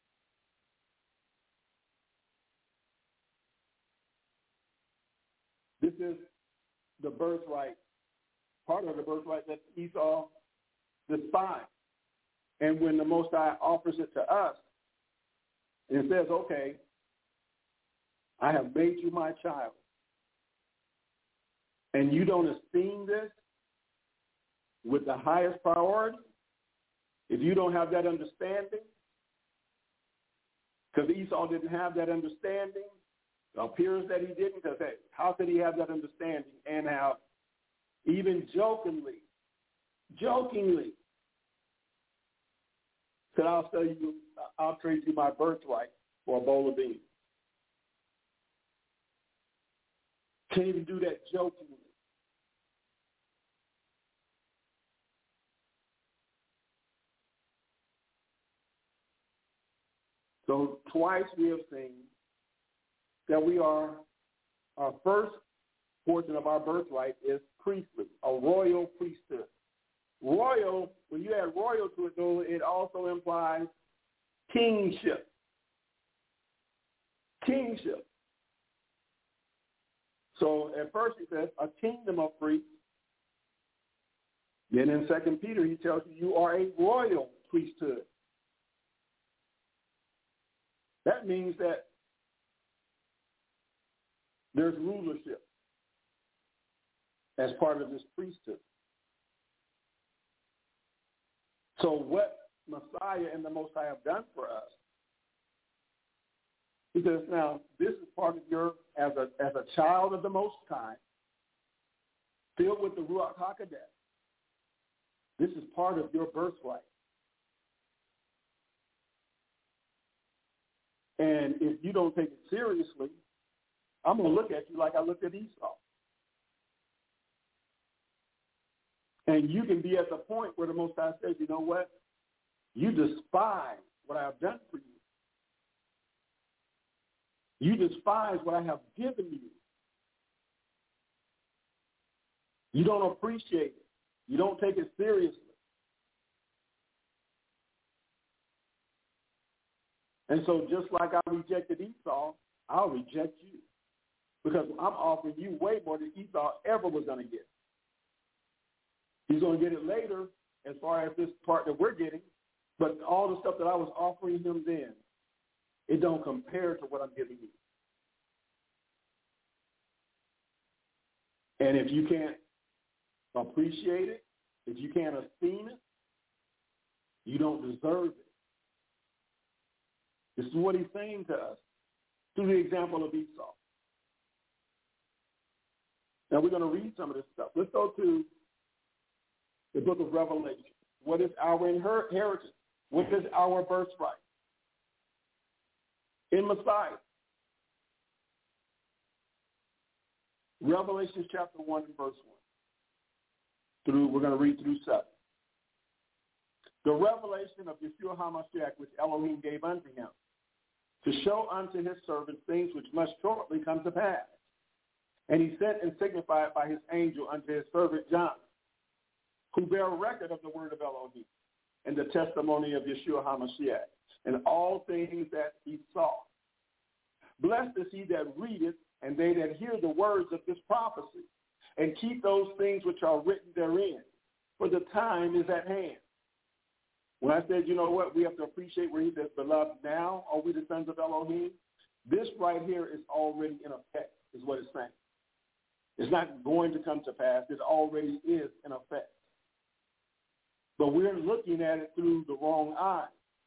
This is the birthright, part of the birthright that Esau despised. And when the Most High offers it to us, and says, okay, I have made you my child, and you don't esteem this with the highest priority, if you don't have that understanding, because Esau didn't have that understanding, it appears that he didn't, because hey, how could he have that understanding and have even jokingly, said, I'll trade you my birthright for a bowl of beans. Can't even do that jokingly. So twice we have seen that our first portion of our birthright is priestly, a royal priesthood. Royal, when you add royal to it, though, it also implies kingship. Kingship. So at first he says, a kingdom of priests. Then in 2 Peter he tells you are a royal priesthood. That means that there's rulership as part of this priesthood. So what Messiah and the Most High have done for us, he says, now this is part of your, as a child of the Most High, filled with the Ruach HaKodesh. This is part of your birthright. And if you don't take it seriously, I'm going to look at you like I looked at Esau. And you can be at the point where the Most High says, you know what? You despise what I have done for you. You despise what I have given you. You don't appreciate it. You don't take it seriously. And so just like I rejected Esau, I'll reject you. Because I'm offering you way more than Esau ever was going to get. He's going to get it later as far as this part that we're getting. But all the stuff that I was offering him then, it don't compare to what I'm giving you. And if you can't appreciate it, if you can't esteem it, you don't deserve it. This is what he's saying to us through the example of Esau. Now we're going to read some of this stuff. Let's go to the book of Revelation. What is our inheritance? What is our birthright? in Messiah. Revelation chapter 1 and verse 1. We're going to read through 7. The revelation of Yeshua HaMashiach, which Elohim gave unto him, to show unto his servants things which must shortly come to pass. And he sent and signified by his angel unto his servant John, who bear record of the word of Elohim and the testimony of Yeshua HaMashiach, and all things that he saw. Blessed is he that readeth, and they that hear the words of this prophecy, and keep those things which are written therein, for the time is at hand. When I said, you know what, we have to appreciate where he says, beloved, now are we the sons of Elohim, this right here is already in effect, is what it's saying. It's not going to come to pass. It already is in effect. But we're looking at it through the wrong eye.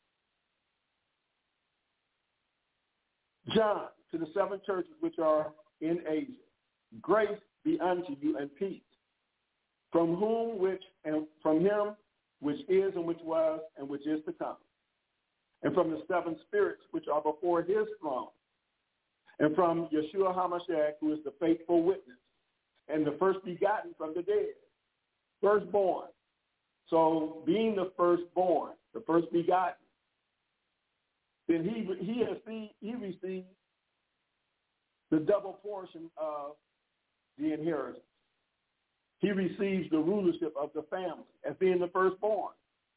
John, to the 7 churches which are in Asia, grace be unto you and peace, from whom which and from him which is and which was and which is to come, and from the 7 spirits which are before his throne, and from Yeshua HaMashiach, who is the faithful witness, and the first begotten from the dead, firstborn. So being the firstborn, the first begotten, then he received the double portion of the inheritance. He receives the rulership of the family as being the firstborn.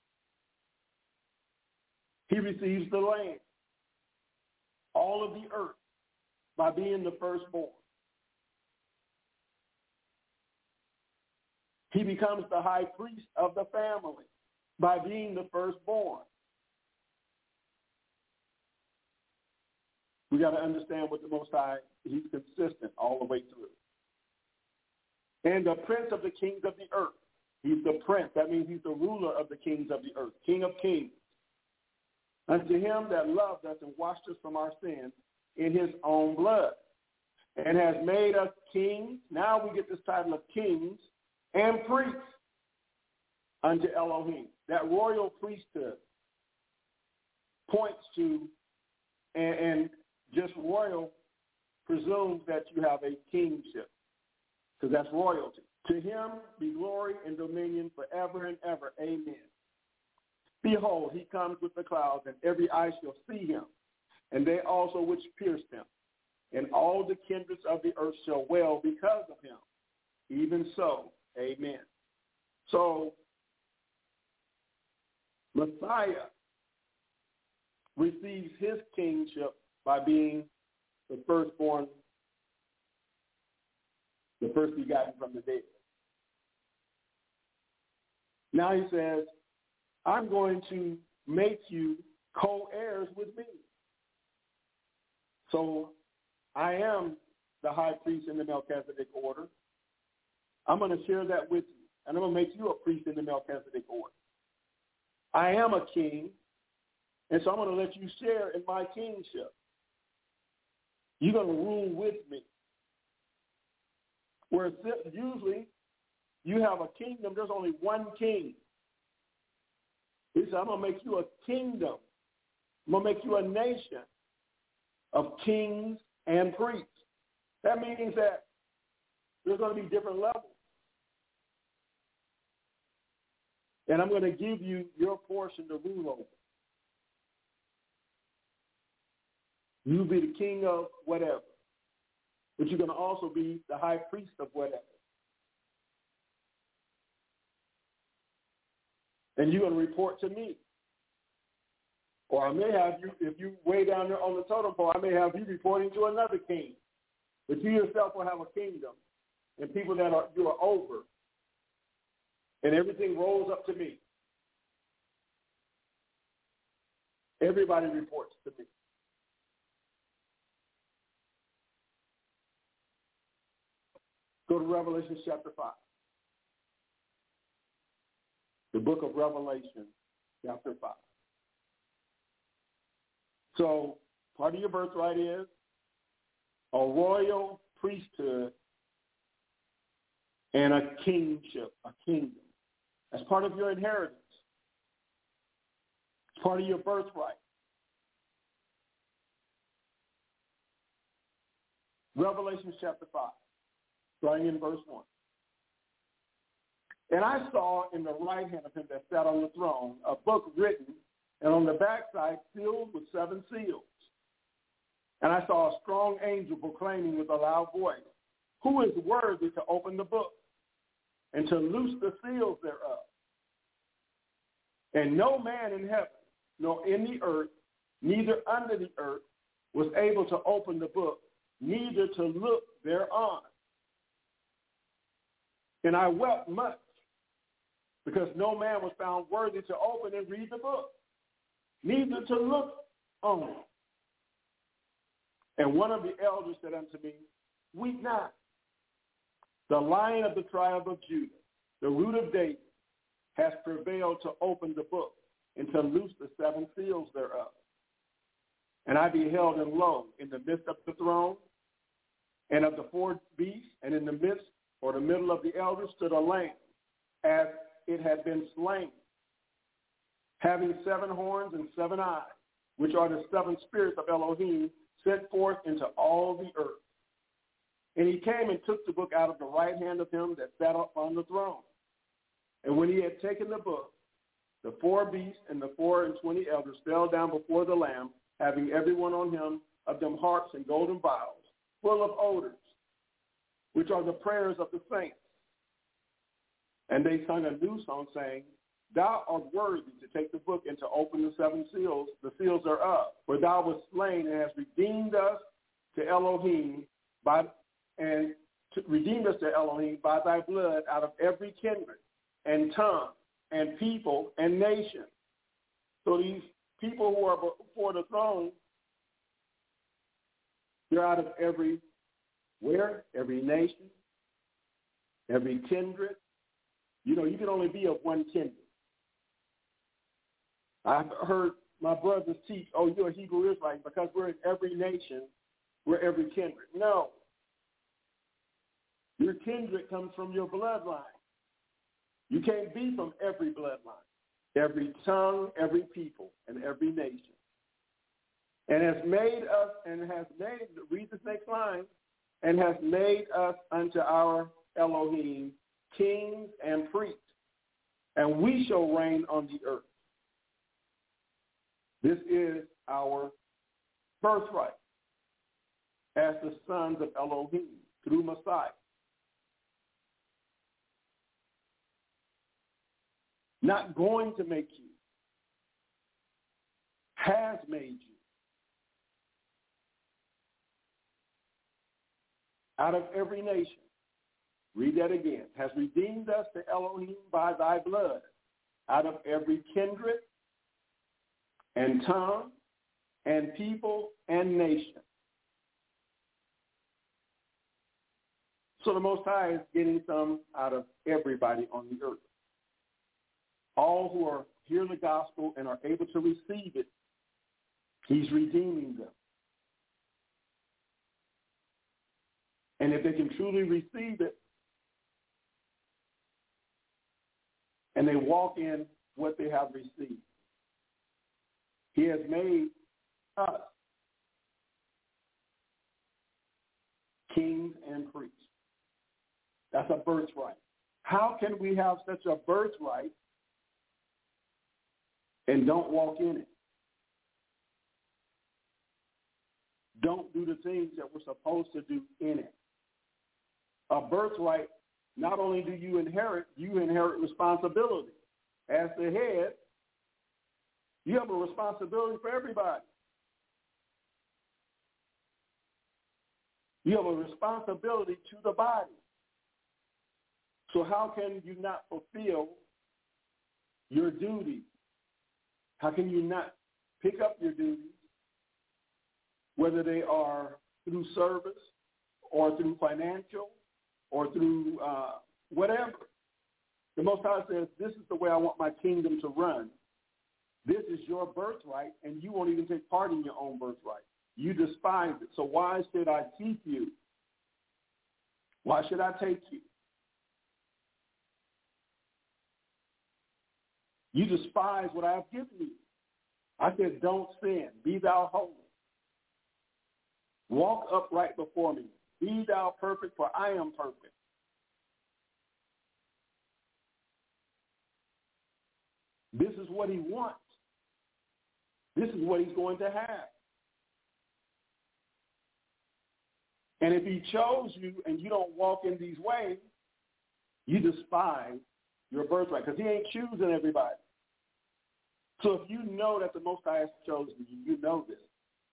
He receives the land, all of the earth, by being the firstborn. He becomes the high priest of the family by being the firstborn. We got to understand what the Most High, he's consistent all the way through. And the prince of the kings of the earth. He's the prince. That means he's the ruler of the kings of the earth, King of kings. Unto him that loved us and washed us from our sins in his own blood, and has made us kings. Now we get this title of kings and priests unto Elohim. That royal priesthood points to, and just royal presumes that you have a kingship, because that's royalty. To him be glory and dominion forever and ever. Amen. Behold, he comes with the clouds, and every eye shall see him, and they also which pierced him. And all the kindreds of the earth shall wail because of him. Even so, amen. So, Messiah receives his kingship by being the firstborn, the first begotten from the dead. Now he says, I'm going to make you co-heirs with me. So I am the high priest in the Melchizedek order. I'm going to share that with you, and I'm going to make you a priest in the Melchizedek order. I am a king, and so I'm going to let you share in my kingship. You're going to rule with me. Where usually you have a kingdom, there's only one king. He said, I'm going to make you a kingdom. I'm going to make you a nation of kings and priests. That means that there's going to be different levels. And I'm going to give you your portion to rule over. You'll be the king of whatever. But you're going to also be the high priest of whatever. And you're going to report to me. Or I may have you, if you way down there on the totem pole, I may have you reporting to another king. But you yourself will have a kingdom and people that you are over. And everything rolls up to me. Everybody reports to me. Go to Revelation chapter 5. The book of Revelation, chapter 5. So part of your birthright is a royal priesthood and a kingship, a kingdom. That's part of your inheritance. It's part of your birthright. Revelation chapter 5, starting in verse 1. And I saw in the right hand of him that sat on the throne a book written, and on the backside sealed with 7 seals. And I saw a strong angel proclaiming with a loud voice, who is worthy to open the book and to loose the seals thereof? And no man in heaven, nor in the earth, neither under the earth, was able to open the book, neither to look thereon. And I wept much, because no man was found worthy to open and read the book, neither to look on it. And one of the elders said unto me, weep not. The Lion of the tribe of Judah, the Root of David, has prevailed to open the book and to loose the 7 seals thereof. And I beheld, and lo, in the midst of the throne and of the 4 beasts, and in the midst or the middle of the elders stood a lamb, as it had been slain, having 7 horns and 7 eyes, which are the 7 spirits of Elohim sent forth into all the earth. And he came and took the book out of the right hand of him that sat on the throne. And when he had taken the book, the 4 beasts and the 24 elders fell down before the Lamb, having every one on him of them harps and golden vials, full of odors, which are the prayers of the saints. And they sung a new song, saying, Thou art worthy to take the book and to open the 7 seals, the seals thereof. For thou wast slain and hast redeemed us to Elohim by thy blood out of every kindred and tongue and people and nation. So these people who are before the throne, they're out of every nation, every kindred. You know, you can only be of one kindred. I've heard my brothers teach, oh, you're a Hebrew Israelite because we're in every nation, we're every kindred. No. Your kindred comes from your bloodline. You can't be from every bloodline, every tongue, every people, and every nation. And has made us, read this next line, and has made us unto our Elohim kings and priests, and we shall reign on the earth. This is our birthright as the sons of Elohim through Messiah. Not going to make you, has made you. Out of every nation. Read that again. Has redeemed us to Elohim by thy blood, out of every kindred and tongue and people and nation. So the Most High is getting some out of everybody on the earth. All who are hear the gospel and are able to receive it, he's redeeming them. And if they can truly receive it, and they walk in what they have received, he has made us kings and priests. That's a birthright. How can we have such a birthright and don't walk in it? Don't do the things that we're supposed to do in it. A birthright, not only do you inherit responsibility. As the head, you have a responsibility for everybody. You have a responsibility to the body. So how can you not fulfill your duties? How can you not pick up your duties, whether they are through service or through financial or through whatever? The Most High says, this is the way I want my kingdom to run. This is your birthright, and you won't even take part in your own birthright. You despise it. So why should I keep you? Why should I take you? You despise what I have given you. I said, don't sin. Be thou holy. Walk upright before me. Be thou perfect, for I am perfect. This is what he wants. This is what he's going to have. And if he chose you and you don't walk in these ways, you despise your birthright, because he ain't choosing everybody. So if you know that the Most High has chosen you, you know this,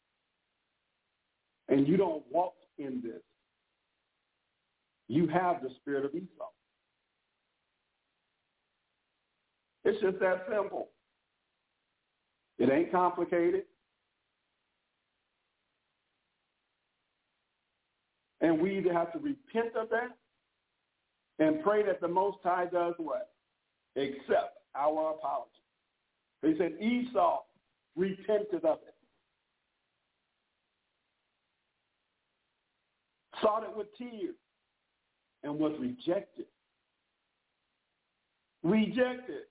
and you don't walk in this, you have the spirit of Esau. It's just that simple. It ain't complicated. And we either have to repent of that and pray that the Most High does what? Accept our apology. They said Esau repented of it. Sought it with tears and was rejected. Rejected.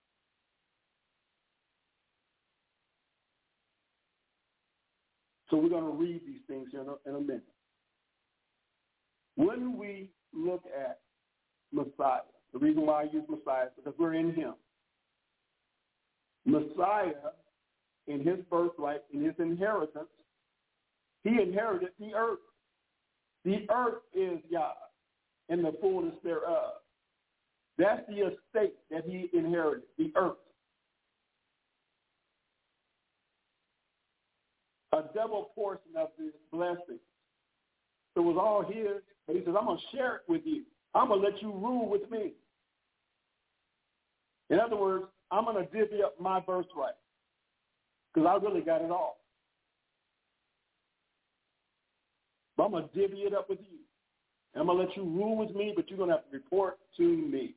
So we're going to read these things in a minute. When we look at Messiah, the reason why I use Messiah is because we're in him. Messiah, in his birthright, in his inheritance, he inherited the earth. The earth is Yah and the fullness thereof. That's the estate that he inherited, the earth. A double portion of this blessing. It was all his, but he says, I'm going to share it with you. I'm going to let you rule with me. In other words, I'm going to divvy up my birthright because I really got it all. But I'm going to divvy it up with you. I'm going to let you rule with me, but you're going to have to report to me.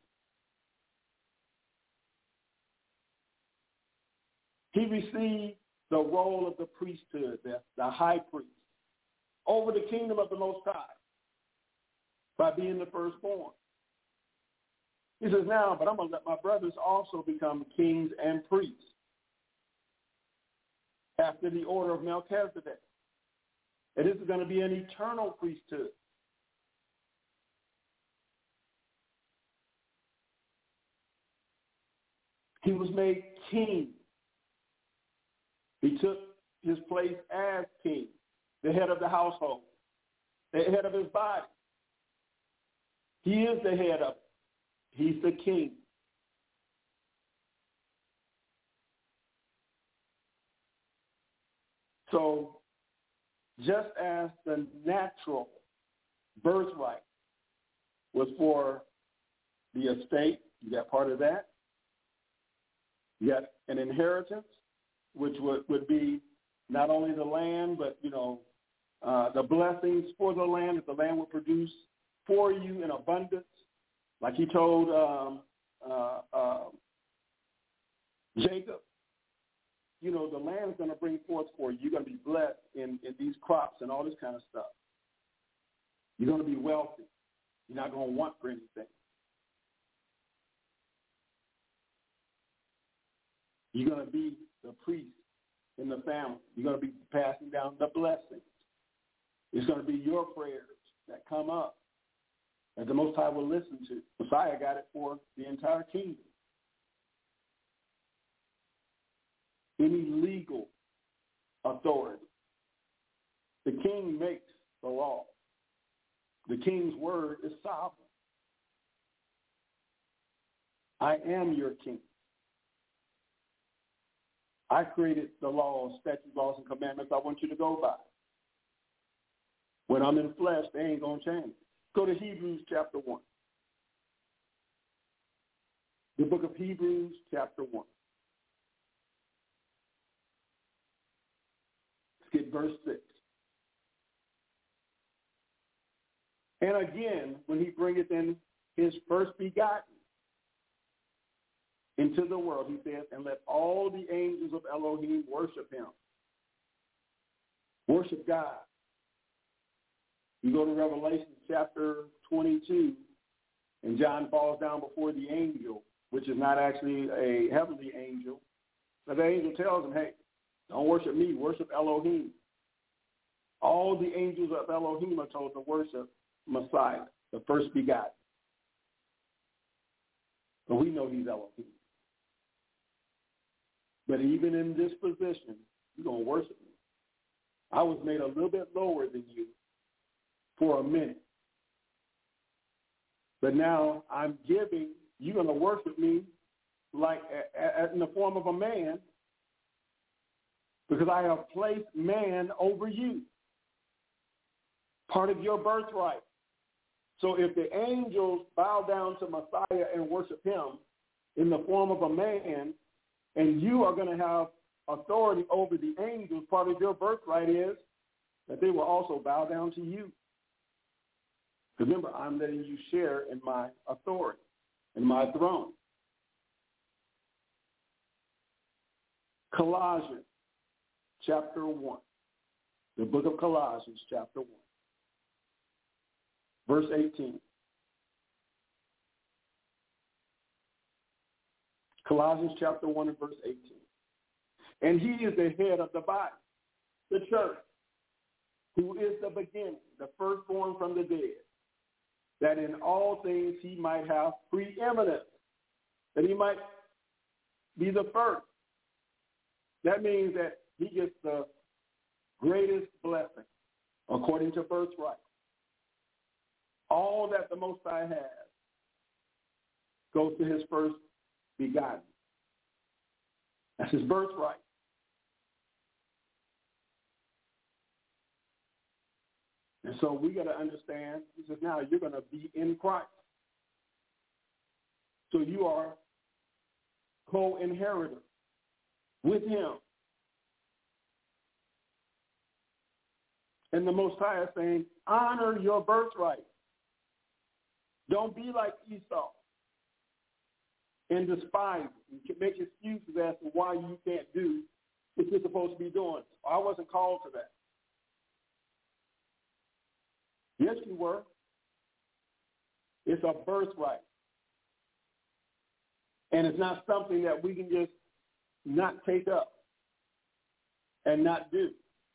He received the role of the priesthood, the high priest, over the kingdom of the Most High by being the firstborn. He says, now, but I'm going to let my brothers also become kings and priests after the order of Melchizedek. And this is going to be an eternal priesthood. He was made king. He took his place as king, the head of the household, the head of his body. He is the head of it. He's the king. So just as the natural birthright was for the estate, you got part of that. You got an inheritance, which would be not only the land, but, the blessings for the land, that the land would produce for you in abundance. Like he told Jacob, the land is going to bring forth for you. You're going to be blessed in these crops and all this kind of stuff. You're going to be wealthy. You're not going to want for anything. You're going to be the priest in the family. You're going to be passing down the blessings. It's going to be your prayers that come up that the Most High will listen to. Messiah got it for the entire kingdom. Any legal authority. The king makes the law. The king's word is sovereign. I am your king. I created the laws, statutes, laws, and commandments I want you to go by. When I'm in flesh, they ain't going to change. Go to Hebrews chapter 1. The book of Hebrews chapter 1. Let's get verse 6. And again, when he bringeth in his first begotten into the world, he says, and let all the angels of Elohim worship him. Worship God. You go to Revelation chapter 22, and John falls down before the angel, which is not actually a heavenly angel. But the angel tells him, hey, don't worship me, worship Elohim. All the angels of Elohim are told to worship Messiah, the first begotten. But we know he's Elohim. But even in this position, you're going to worship me. I was made a little bit lower than you for a minute. But now I'm giving, you're going to worship me like in the form of a man, because I have placed man over you. Part of your birthright. So if the angels bow down to Messiah and worship him in the form of a man, and you are going to have authority over the angels, part of your birthright is that they will also bow down to you. Remember, I'm letting you share in my authority, in my throne. Colossians chapter 1. The book of Colossians chapter 1. Verse 18. Colossians chapter 1 and verse 18. And he is the head of the body, the church, who is the beginning, the firstborn from the dead, that in all things he might have preeminence, that he might be the first. That means that he gets the greatest blessing according to birthright. All that the Most High has goes to his first begotten. That's his birthright. And so we got to understand, he says, now you're going to be in Christ. So you are co-inheritor with him. And the Most High is saying, honor your birthright. Don't be like Esau and despise it and make excuses as to why you can't do what you're supposed to be doing. I wasn't called to that. Yes, you were. It's a birthright. And it's not something that we can just not take up and not do.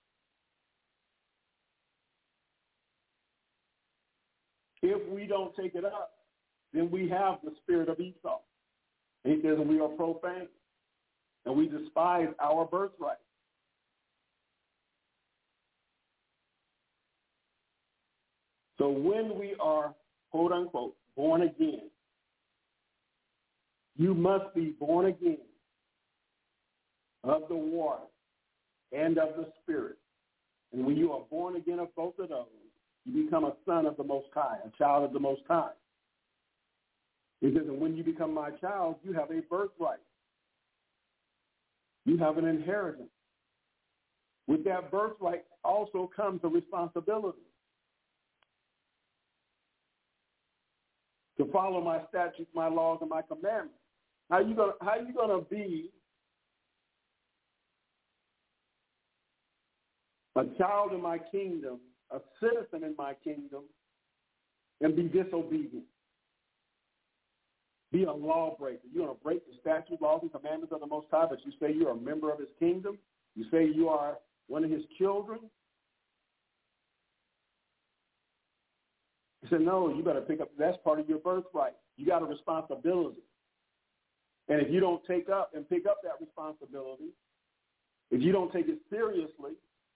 If we don't take it up, then we have the spirit of Esau. And he says we are profane and we despise our birthright. So when we are, quote unquote, born again, you must be born again of the water and of the Spirit. And when you are born again of both of those, you become a son of the Most High, a child of the Most High. It says, and when you become my child, you have a birthright. You have an inheritance. With that birthright also comes a responsibility to follow my statutes, my laws, and my commandments. How are you gonna be a child in my kingdom, a citizen in my kingdom, and be disobedient? Be a lawbreaker. You're going to break the statutes, laws, and commandments of the Most High, but you say you're a member of his kingdom? You say you are one of his children? He said, no, you better pick up, that's part of your birthright. You got a responsibility. And if you don't take up and pick up that responsibility, if you don't take it seriously,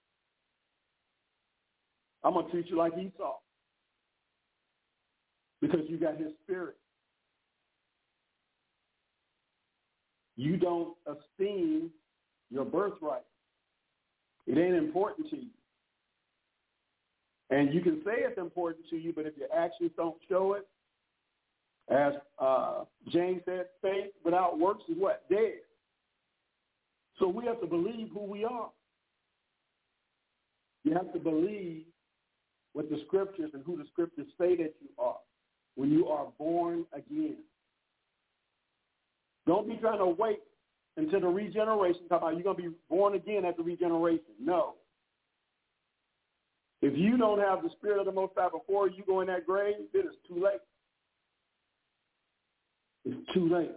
I'm going to treat you like Esau because you got his spirit. You don't esteem your birthright. It ain't important to you. And you can say it's important to you, but if your actions don't show it, as James said, faith without works is what? Dead. So we have to believe who we are. You have to believe what the scriptures and who the scriptures say that you are when you are born again. Don't be trying to wait until the regeneration. Talk about you're going to be born again at the regeneration. No. If you don't have the Spirit of the Most High before you go in that grave, then it's too late. It's too late.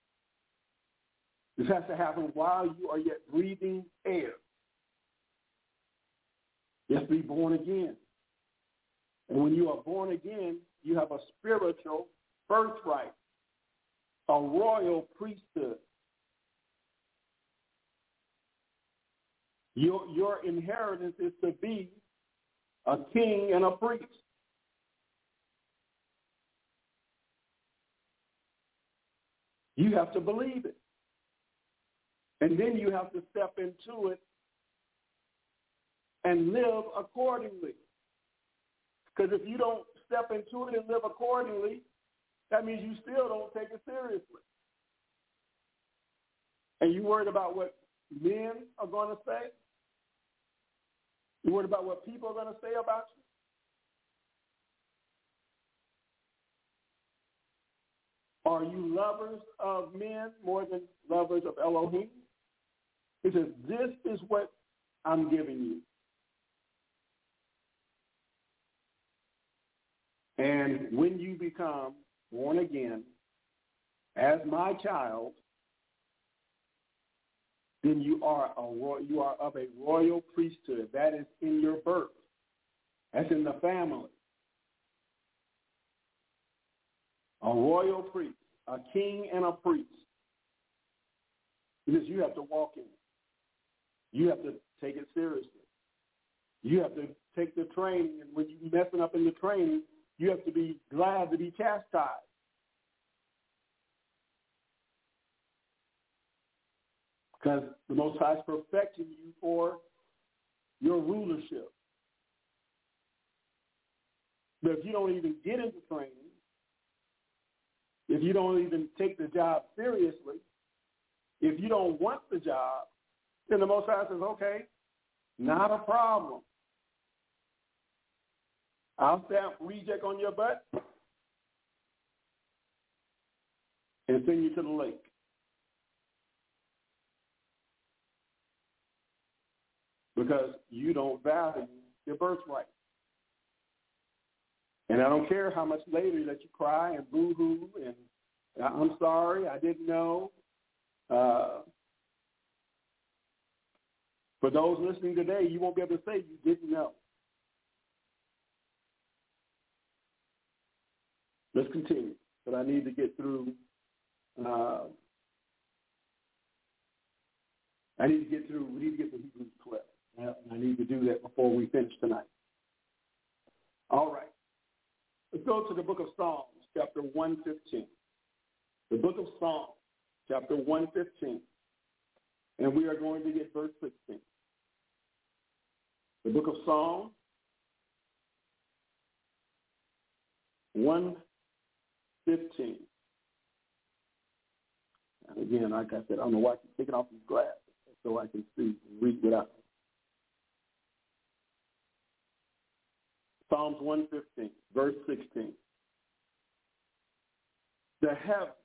This has to happen while you are yet breathing air. You have to be born again. And when you are born again, you have a spiritual birthright, a royal priesthood. Your inheritance is to be a king and a priest. You have to believe it. And then you have to step into it and live accordingly. Because if you don't step into it and live accordingly, that means you still don't take it seriously. And you worried about what men are going to say? You worried about what people are going to say about you? Are you lovers of men more than lovers of Elohim? He says, this is what I'm giving you. And when you become born again as my child, then you are of a royal priesthood. That is in your birth. That's in the family. A royal priest, a king and a priest. Because you have to walk in it. You have to take it seriously. You have to take the training, and when you're messing up in the training, you have to be glad to be chastised. Because the Most High is perfecting you for your rulership. But if you don't even get into training, if you don't even take the job seriously, if you don't want the job, then the Most High says, okay, not a problem. I'll stamp reject on your butt and send you to the lake. Because you don't value your birthright. And I don't care how much later that you cry and boo-hoo and I'm sorry, I didn't know. For those listening today, you won't be able to say you didn't know. Let's continue. But I need to get through. We need to get to Hebrews 12. I need to do that before we finish tonight. All right. Let's go to the book of Psalms, chapter 115. The book of Psalms, chapter 115. And we are going to get verse 16. The book of Psalms, 115. And again, like I said, I don't know why I keep taking off these glasses so I can see and read without. Psalms 115, verse 16. The heavens,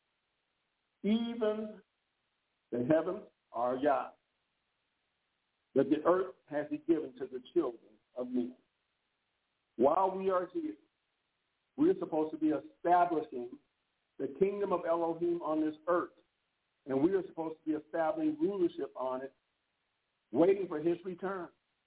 even the heavens are Yah, that the earth has he given to the children of men. While we are here, we're supposed to be establishing the kingdom of Elohim on this earth. And we are supposed to be establishing rulership on it, waiting for his return.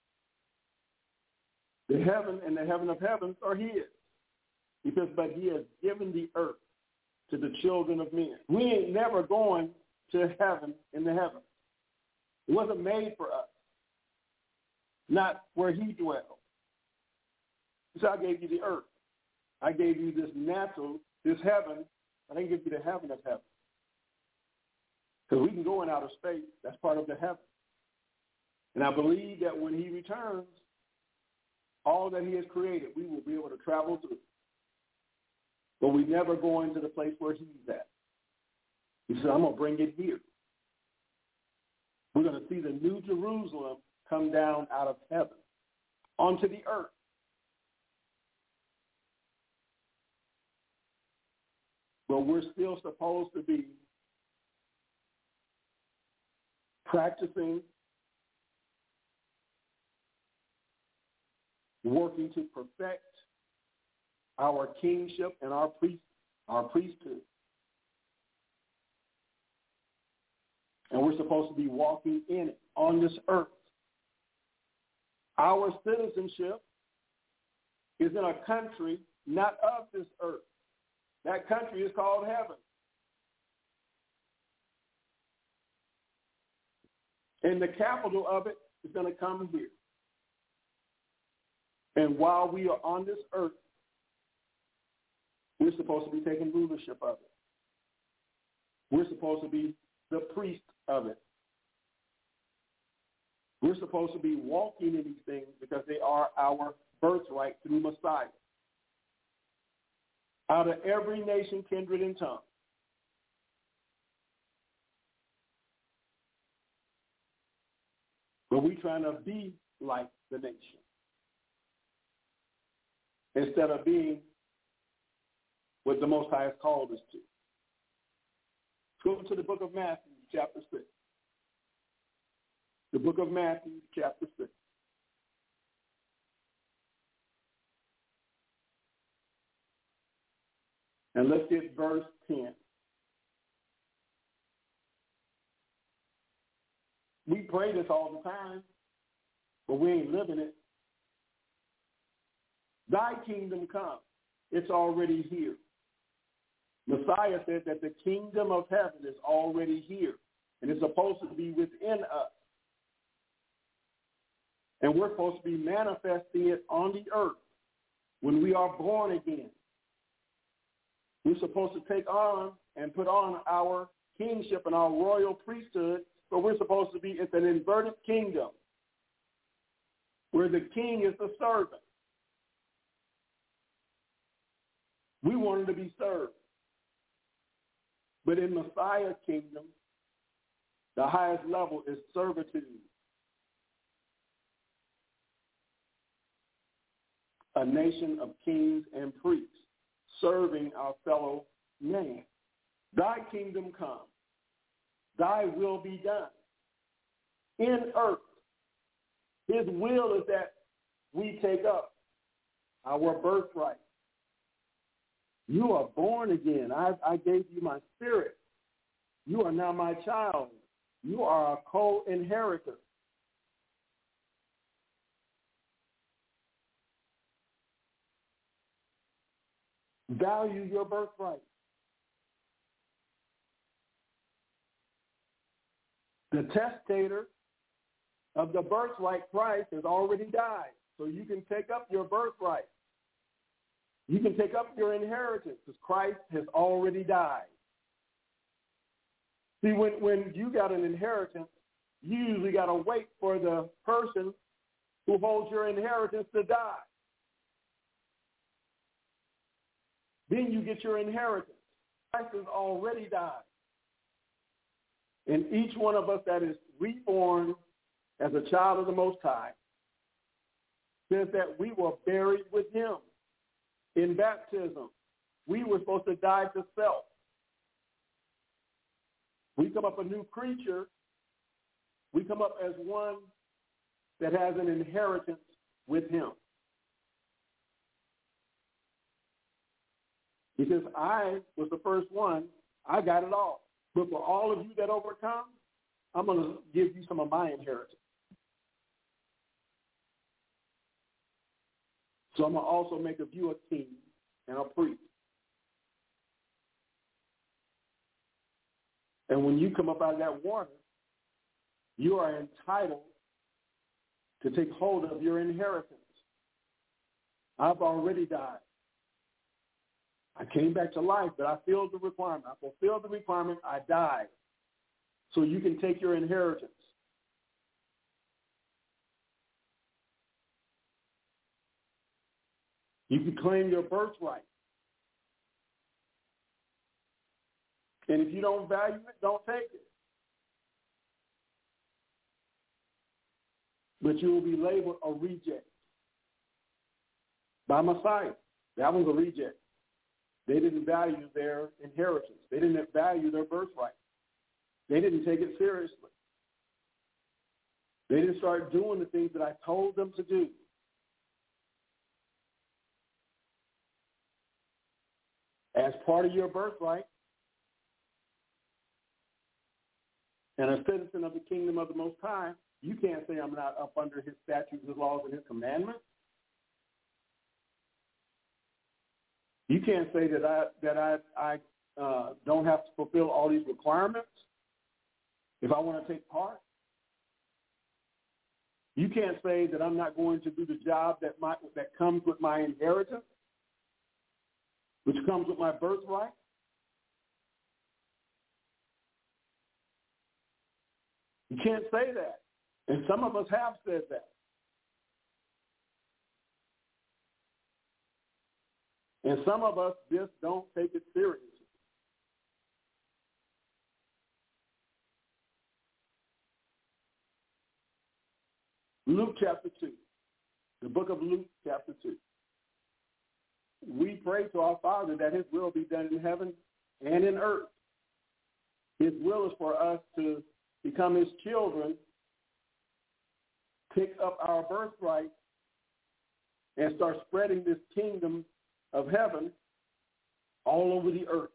The heaven and the heaven of heavens are his. He says, but he has given the earth to the children of men. We ain't never going to heaven in the heavens. It wasn't made for us, not where he dwells. So I gave you the earth. I gave you this natural, this heaven. I didn't give you the heaven of heaven. Because we can go in outer space. That's part of the heaven. And I believe that when he returns, all that he has created, we will be able to travel through. But we never go into the place where he's at. He said, I'm going to bring it here. We're going to see the new Jerusalem come down out of heaven onto the earth. But we're still supposed to be practicing, working to perfect our kingship and our priesthood. And we're supposed to be walking in it on this earth. Our citizenship is in a country not of this earth. That country is called heaven. And the capital of it is going to come here. And while we are on this earth, we're supposed to be taking rulership of it. We're supposed to be the priest of it. We're supposed to be walking in these things because they are our birthright through Messiah. Out of every nation, kindred, and tongue. But we're trying to be like the nation instead of being what the Most High has called us to. Go to the book of Matthew, chapter 6. The book of Matthew, chapter 6. And let's get verse 10. We pray this all the time, but we ain't living it. Thy kingdom come. It's already here. Messiah said that the kingdom of heaven is already here, and it's supposed to be within us. And we're supposed to be manifesting it on the earth when we are born again. We're supposed to take on and put on our kingship and our royal priesthood, but we're supposed to be, it's an inverted kingdom where the king is the servant. We wanted to be served. But in Messiah's kingdom, the highest level is servitude. A nation of kings and priests serving our fellow man. Thy kingdom come. Thy will be done in earth. His will is that we take up our birthright. You are born again. I gave you my spirit. You are now my child. You are a co-inheritor. Value your birthright. The testator of the birthright, Christ, has already died. So you can take up your birthright. You can take up your inheritance because Christ has already died. See, when you got an inheritance, you usually got to wait for the person who holds your inheritance to die. Then you get your inheritance. Christ has already died. And each one of us that is reborn as a child of the Most High says that we were buried with him in baptism. We were supposed to die to self. We come up a new creature. We come up as one that has an inheritance with him. He says, I was the first one. I got it all. But for all of you that overcome, I'm going to give you some of my inheritance. So I'm going to also make of you a king and a priest. And when you come up out of that water, you are entitled to take hold of your inheritance. I've already died. I came back to life, but I filled the requirement. I fulfilled the requirement. I died. So you can take your inheritance. You can claim your birthright. And if you don't value it, don't take it. But you will be labeled a reject by Messiah. That was a reject. They didn't value their inheritance. They didn't value their birthright. They didn't take it seriously. They didn't start doing the things that I told them to do. As part of your birthright, and a citizen of the kingdom of the Most High, you can't say I'm not up under his statutes, his laws, and his commandments. You can't say that I don't have to fulfill all these requirements if I want to take part. You can't say that I'm not going to do the job that comes with my inheritance, which comes with my birthright. You can't say that. And some of us have said that. And some of us just don't take it seriously. Luke chapter 2, the book of Luke chapter 2. We pray to our Father that his will be done in heaven and in earth. His will is for us to become his children, pick up our birthright, and start spreading this kingdom of heaven all over the earth.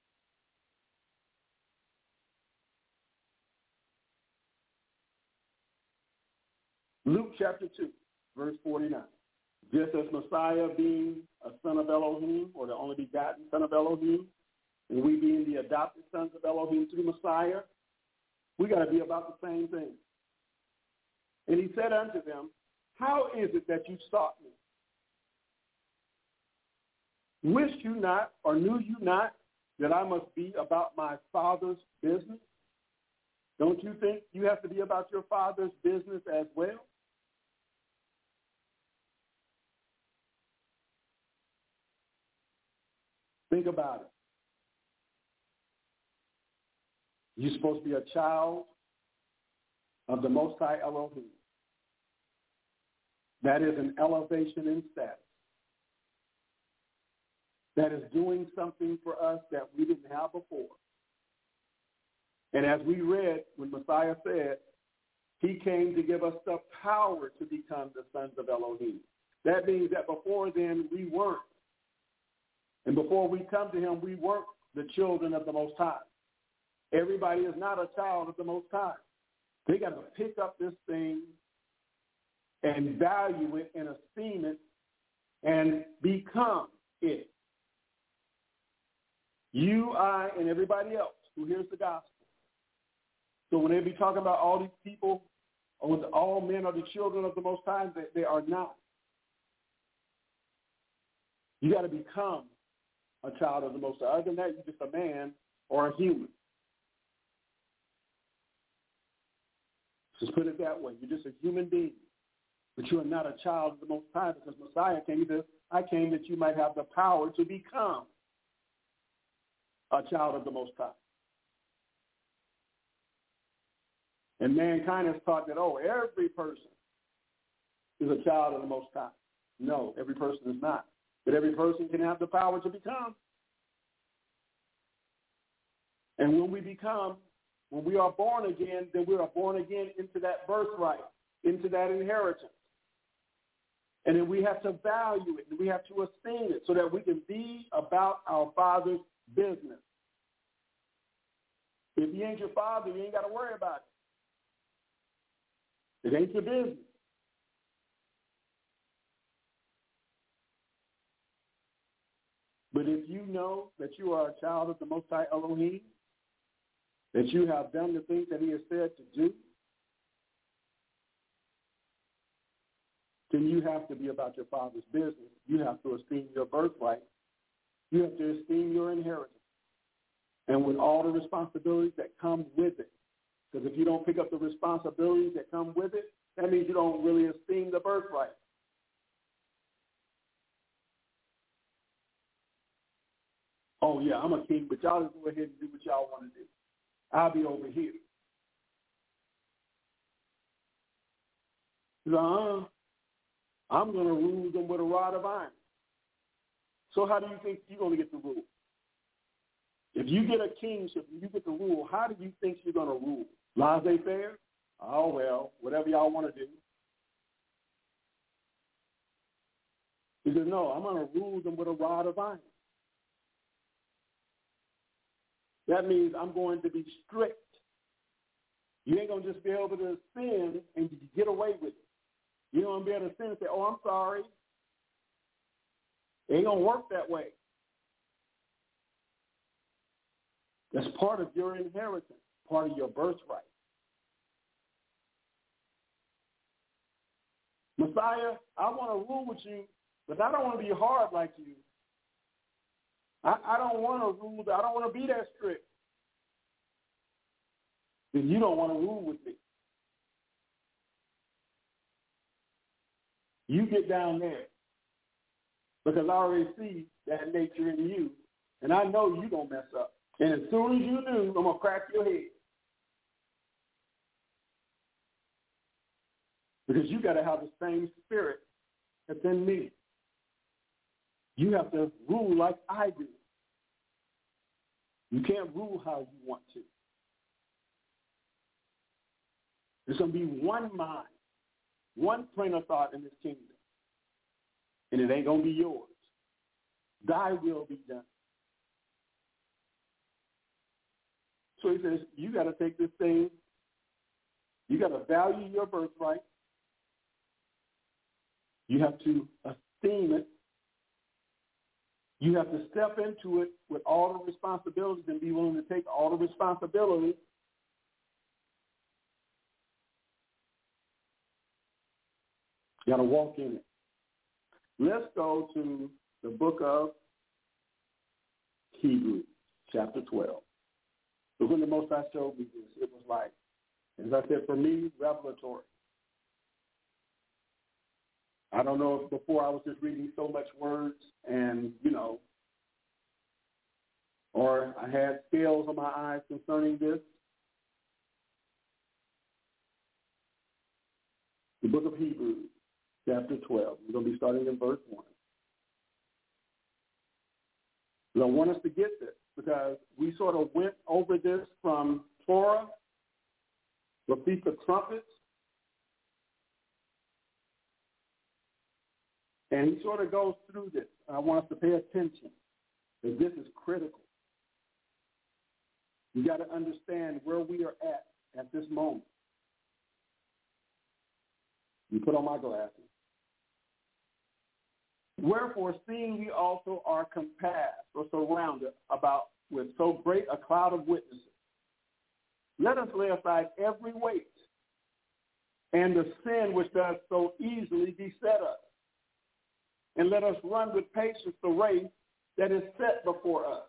Luke chapter 2, verse 49. Just as Messiah being a son of Elohim, or the only begotten son of Elohim, and we being the adopted sons of Elohim through Messiah, we got to be about the same thing. And he said unto them, how is it that you sought me? Wished you not, or knew you not, that I must be about my Father's business? Don't you think you have to be about your Father's business as well? Think about it. You're supposed to be a child of the Most High Elohim. That is an elevation in status. That is doing something for us that we didn't have before. And as we read, when Messiah said, he came to give us the power to become the sons of Elohim. That means that before then, we weren't. And before we come to him, we weren't the children of the Most High. Everybody is not a child of the Most High. They got to pick up this thing and value it and esteem it and become it. You, I, and everybody else who hears the gospel. So when they be talking about all these people, all men are the children of the Most High, they are not. You got to become a child of the Most High. Other than that, you're just a man or a human. Just put it that way. You're just a human being. But you are not a child of the Most High, because Messiah came to, I came that you might have the power to become a child of the Most High. And mankind has taught that, every person is a child of the Most High. No, every person is not. But every person can have the power to become. And when we are born again, then we are born again into that birthright, into that inheritance. And then we have to value it, and we have to esteem it so that we can be about our Father's business. If he ain't your father, you ain't got to worry about it. It ain't your business. But if you know that you are a child of the Most High Elohim, that you have done the things that he has said to do, then you have to be about your Father's business. You have to esteem your birthright. You have to esteem your inheritance. And with all the responsibilities that come with it. Because if you don't pick up the responsibilities that come with it, that means you don't really esteem the birthright. Oh, yeah, I'm a king, but y'all just go ahead and do what y'all want to do. I'll be over here. He's like, I'm going to rule them with a rod of iron. So how do you think you're going to get the rule? If you get a kingship and you get the rule, how do you think you're going to rule? Laissez-faire? Oh, well, whatever y'all want to do. He says, no, I'm going to rule them with a rod of iron. That means I'm going to be strict. You ain't going to just be able to sin and get away with it. You don't be able to sin and say, I'm sorry. It ain't going to work that way. That's part of your inheritance, part of your birthright. Messiah, I want to rule with you, but I don't want to be hard like you. I don't want to rule. I don't want to be that strict. Then you don't want to rule with me. You get down there because I already see that nature in you, and I know you're going to mess up. And as soon as you do, I'm going to crack your head. Because you got to have the same spirit that's in me. You have to rule like I do. You can't rule how you want to. There's going to be one mind, one train of thought in this kingdom. And it ain't going to be yours. Thy will be done. So he says, you got to take this thing. You got to value your birthright. You have to esteem it. You have to step into it with all the responsibilities and be willing to take all the responsibility. You got to walk in it. Let's go to the book of Hebrews, chapter 12. So when the Most High showed me this, it was like, as I said, for me, revelatory. I don't know if before I was just reading so much words and, or I had scales on my eyes concerning this. The book of Hebrews, chapter 12. We're going to be starting in verse 1. I want us to get this because we sort of went over this from Torah, the Feast of Trumpets, and he sort of goes through this. I want us to pay attention because this is critical. You got to understand where we are at this moment. You put on my glasses. Wherefore, seeing we also are compassed or surrounded about with so great a cloud of witnesses, let us lay aside every weight and the sin which does so easily beset us, and let us run with patience the race that is set before us,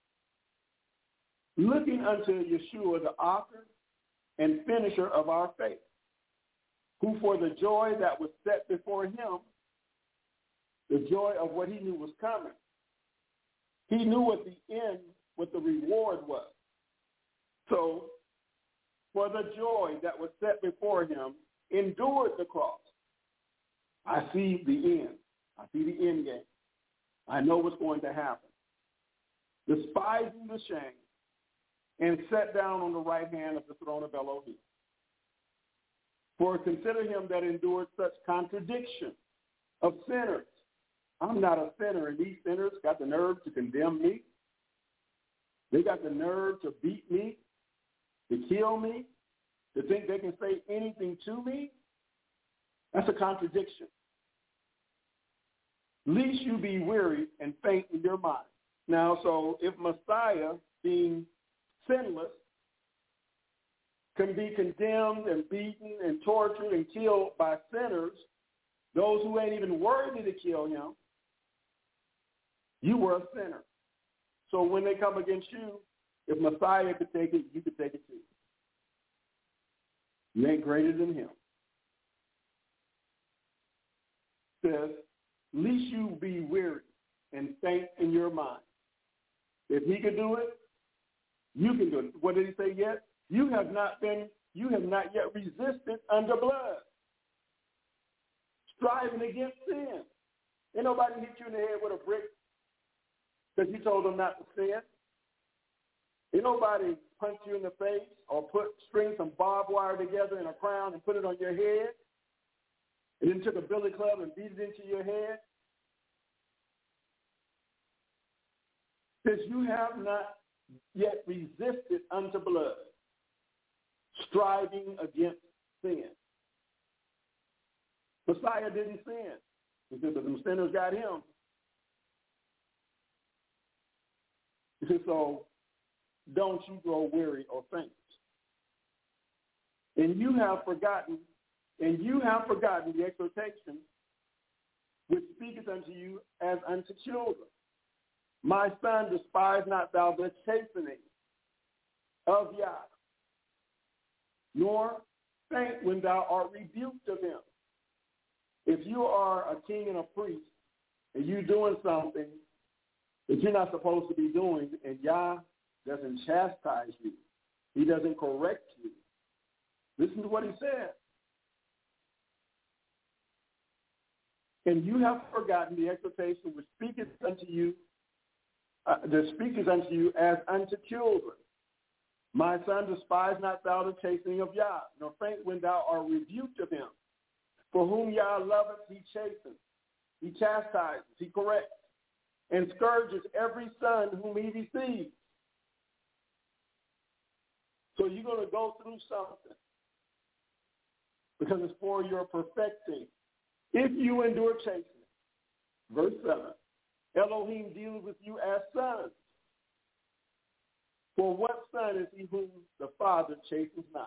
looking unto Yeshua, the author and finisher of our faith, who for the joy that was set before him, the joy of what he knew was coming, he knew at the end what the reward was. So, for the joy that was set before him, endured the cross. I see the end. I see the end game. I know what's going to happen. Despising the shame, and sat down on the right hand of the throne of Elohim. For consider him that endured such contradiction of sinners. I'm not a sinner, and these sinners got the nerve to condemn me. They got the nerve to beat me, to kill me, to think they can say anything to me. That's a contradiction. Lest you be weary and faint in your mind. Now, so if Messiah, being sinless, can be condemned and beaten and tortured and killed by sinners, those who ain't even worthy to kill him, you were a sinner. So when they come against you, if Messiah could take it, you could take it too. You ain't greater than him. It says, lest you be weary and faint in your mind. If he could do it, you can do it. What did he say yet? You have not yet resisted under blood, striving against sin. Ain't nobody hit you in the head with a brick because you told them not to sin. Ain't nobody punch you in the face or string some barbed wire together in a crown and put it on your head and then took a billy club and beat it into your head. Says you have not yet resisted unto blood, striving against sin. Messiah didn't sin. He said, but them sinners got him. He said, so don't you grow weary or faint. And you have forgotten the exhortation which speaketh unto you as unto children. My son, despise not thou the chastening of Yah, nor faint when thou art rebuked of him. If you are a king and a priest, and you're doing something that you're not supposed to be doing, and Yah doesn't chastise you, he doesn't correct you, listen to what he said. And you have forgotten the exhortation which speaketh unto you, as unto children. My son, despise not thou the chastening of Yah, nor faint when thou art rebuked of him. For whom Yah loveth, he chastens, he chastises, he corrects, and scourges every son whom he receives. So you're going to go through something because it's for your perfecting. If you endure chastening, verse 7, Elohim dealeth with you as sons. For what son is he whom the Father chastens not?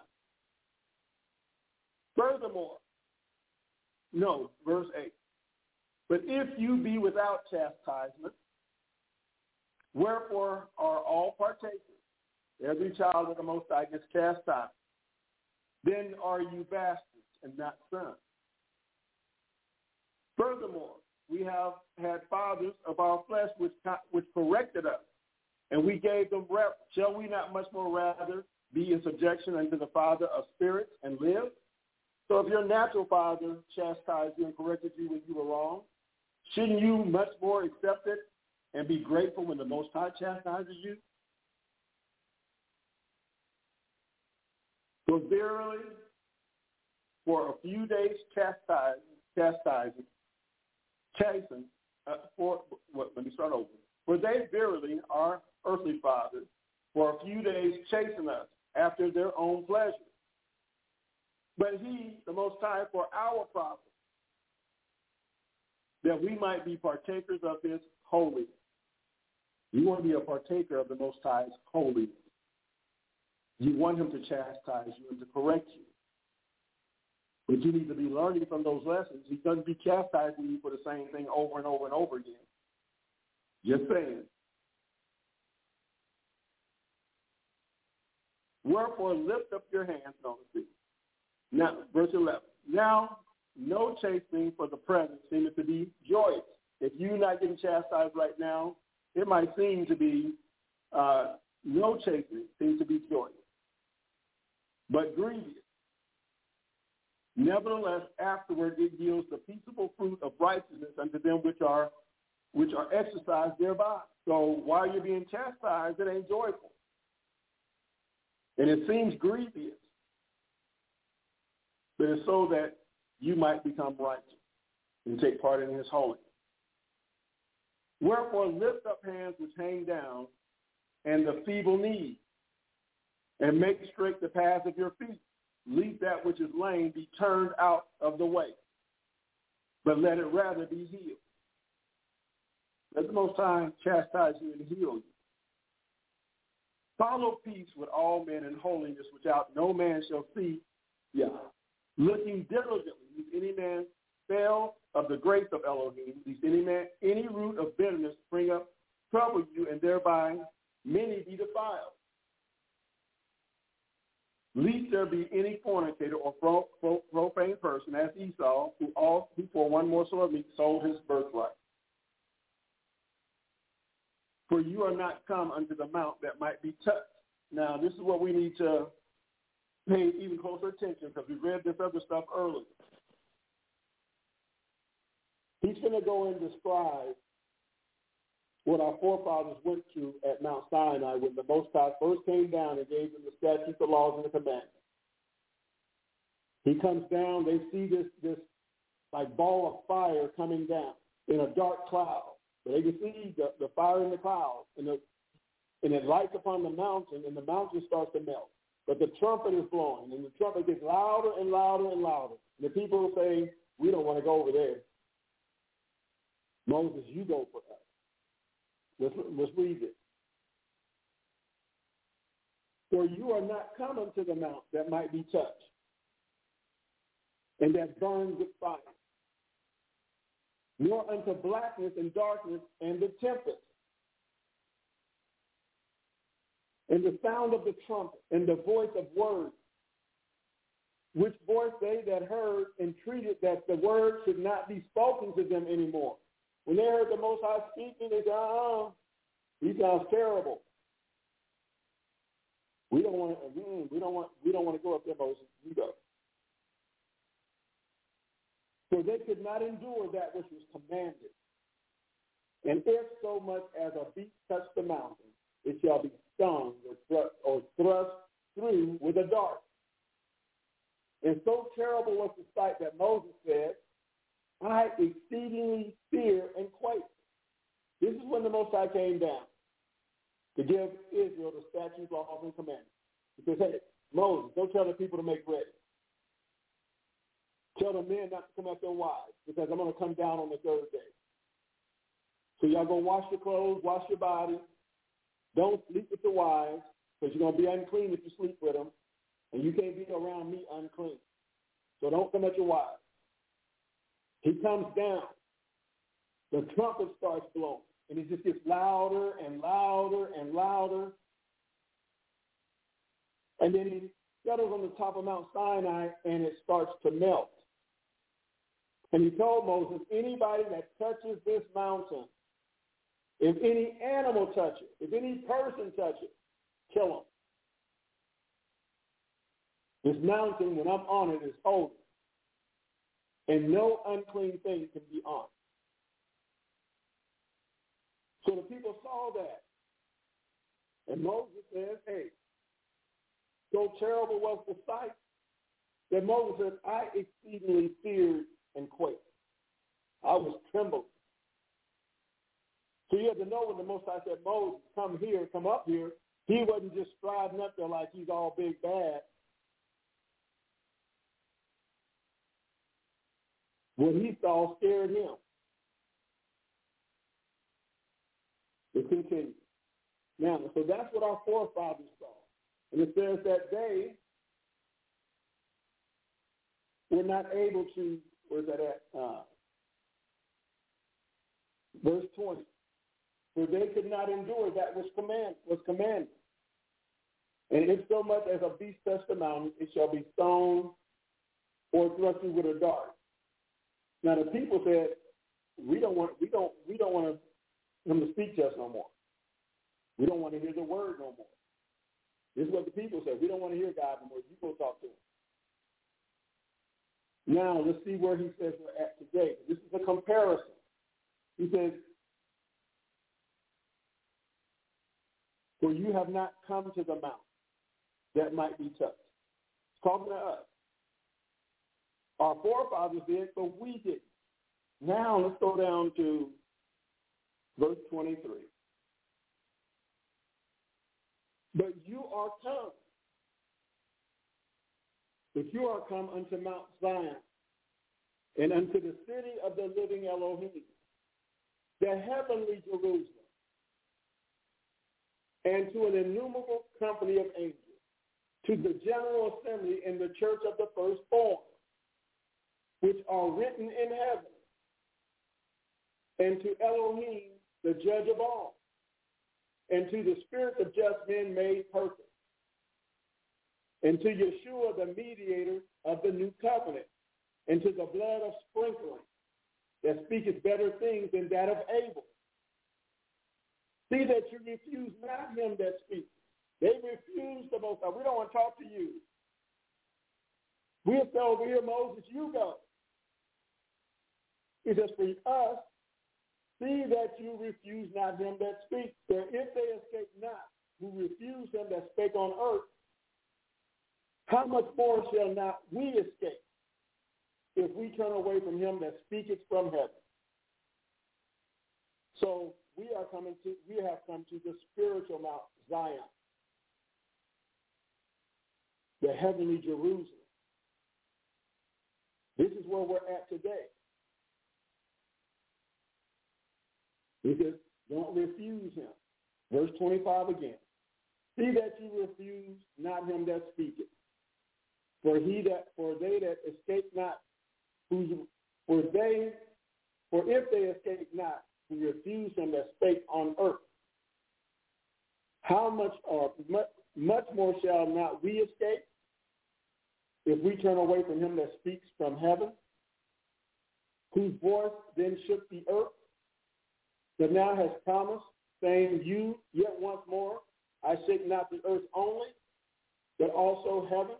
Furthermore, no, verse 8, but if you be without chastisement, wherefore are all partakers? Every child of the Most High gets chastised. Then are you bastards and not sons. Furthermore, we have had fathers of our flesh which corrected us, and we gave them reverence. Shall we not much more rather be in subjection unto the Father of spirits and live? So if your natural father chastised you and corrected you when you were wrong, shouldn't you much more accept it and be grateful when the Most High chastises you? For verily, for a few days chasten. Let me start over. For they verily, our earthly fathers, for a few days chasten us after their own pleasure. But he, the Most High, for our profit, that we might be partakers of his holiness. You want to be a partaker of the Most High's holiness. You want him to chastise you and to correct you. But you need to be learning from those lessons. He doesn't be chastising you for the same thing over and over and over again. Just saying. Wherefore lift up your hands, notice. Now, verse 11. Now, no chastening for the present seemeth to be joyous. If you're not getting chastised right now, it might seem to be no chastening seems to be joyous, but grievous. Nevertheless, afterward it yields the peaceable fruit of righteousness unto them which are exercised thereby. So while you're being chastised, it ain't joyful. And it seems grievous. But it's so that you might become righteous and take part in his holiness. Wherefore lift up hands which hang down and the feeble knees, and make straight the path of your feet. Lest that which is lame be turned out of the way, but let it rather be healed. Let the Most High chastise you and heal you. Follow peace with all men and holiness, without no man shall see. Looking diligently, lest any man fail of the grace of Elohim, lest any root of bitterness spring up, trouble you, and thereby many be defiled. Lest there be any fornicator or profane person, as Esau, who for one morsel of meat sold his birthright. For you are not come unto the mount that might be touched. Now, this is what we need to pay even closer attention, because we read this other stuff earlier. He's going to go and describe what our forefathers went through at Mount Sinai when the Most High first came down and gave them the statutes, the laws, and the commandments. He comes down, they see this like ball of fire coming down in a dark cloud. So they can see the fire in the cloud, and it lights upon the mountain, and the mountain starts to melt. But the trumpet is blowing, and the trumpet gets louder and louder and louder. And the people say, we don't want to go over there. Moses, you go for us. Let's read it. For you are not come unto the mount that might be touched, and that burns with fire, nor unto blackness and darkness and the tempest, and the sound of the trumpet, and the voice of words, which voice they that heard entreated that the word should not be spoken to them anymore. When they heard the Most High speaking, they said, he sounds terrible. We don't want to go up there, Moses. You go. For they could not endure that which was commanded. And if so much as a beast touch the mountain, it shall be stung or thrust through with a dart. And so terrible was the sight that Moses said, I exceedingly fear and quake. This is when the Most High came down to give Israel the statutes, laws, and commandments. He says, hey, Moses, don't tell the people to make ready. Tell the men not to come at their wives, because I'm going to come down on the third day. So y'all go wash your clothes, wash your body. Don't sleep with the wives, because you're going to be unclean if you sleep with them, and you can't be around me unclean. So don't come at your wives. He comes down. The trumpet starts blowing, and it just gets louder and louder and louder. And then he settles on the top of Mount Sinai, and it starts to melt. And he told Moses, anybody that touches this mountain, if any animal touch it, if any person touch it, kill him. This mountain, when I'm on it, is holy. And no unclean thing can be on it. So the people saw that. And Moses says, hey, so terrible was the sight that Moses said, I exceedingly feared and quaked. I was trembling. So you have to know when the Most High said, Moses, come here, come up here, he wasn't just striding up there like he's all big bad. What he saw scared him. It continues. Now, so that's what our forefathers saw. And it says that they were not able to, where's that at? Verse 20. For they could not endure that which was commanded. And if so much as a beast touch the mountain, it shall be stoned or thrust through with a dart. Now the people said, we don't want him to speak to us no more. We don't want to hear the word no more. This is what the people said. We don't want to hear God no more. You go talk to him. Now let's see where he says we're at today. This is a comparison. He says, for you have not come to the mount that might be touched. It's talking to us. Our forefathers did, but we didn't. Now let's go down to verse 23. But you are come. But you are come unto Mount Zion, and unto the city of the living Elohim, the heavenly Jerusalem, and to an innumerable company of angels, to the general assembly in the church of the firstborn, which are written in heaven, and to Elohim, the judge of all, and to the spirits of just men made perfect, and to Yeshua, the mediator of the new covenant, and to the blood of sprinkling that speaketh better things than that of Abel. See that you refuse not him that speaks. They refuse the Most High. We don't want to talk to you. We'll say over here, Moses, you go. He says, for us, see that you refuse not him that speaks. For if they escape not, who refuse him that spake on earth, how much more shall not we escape if we turn away from him that speaketh from heaven? So we have come to the spiritual Mount Zion, the heavenly Jerusalem. This is where we're at today. He says, don't refuse him. Verse 25 again. See that you refuse not him that speaketh. For they that escape not, for if they escape not, who refuse him that spake on earth, how much more shall not we escape if we turn away from him that speaks from heaven, whose voice then shook the earth, that now has promised, saying, you yet once more, I shake not the earth only, but also heaven.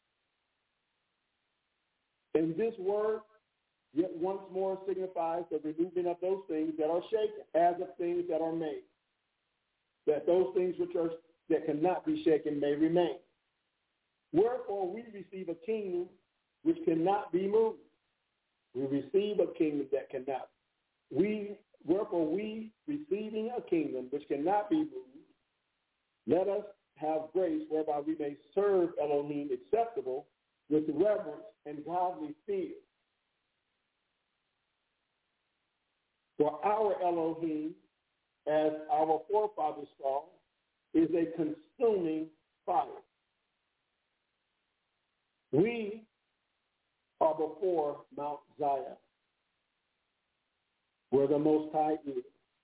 And this word, yet once more, signifies the removing of those things that are shaken, as of things that are made, that those things that cannot be shaken may remain. Wherefore we receive a kingdom which cannot be moved. We receive a kingdom that cannot. Wherefore we, receiving a kingdom which cannot be moved, let us have grace whereby we may serve Elohim acceptable with reverence and godly fear. For our Elohim, as our forefathers saw, is a consuming fire. We are before Mount Zion, where the Most High is.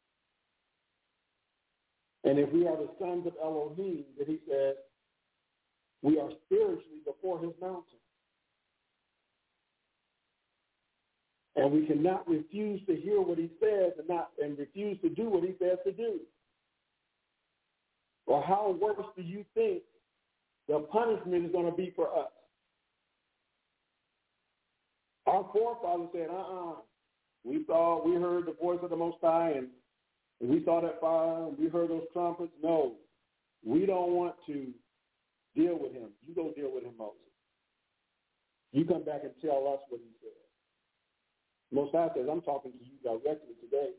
And if we are the sons of Elohim, then he says, we are spiritually before his mountain. And we cannot refuse to hear what he says and refuse to do what he says to do. Or how worse do you think the punishment is going to be for us? Our forefathers said, we heard the voice of the Most High, and we saw that fire, and we heard those trumpets. No, we don't want to deal with him. You go deal with him, Moses. You come back and tell us what he said. Most High says, I'm talking to you directly today,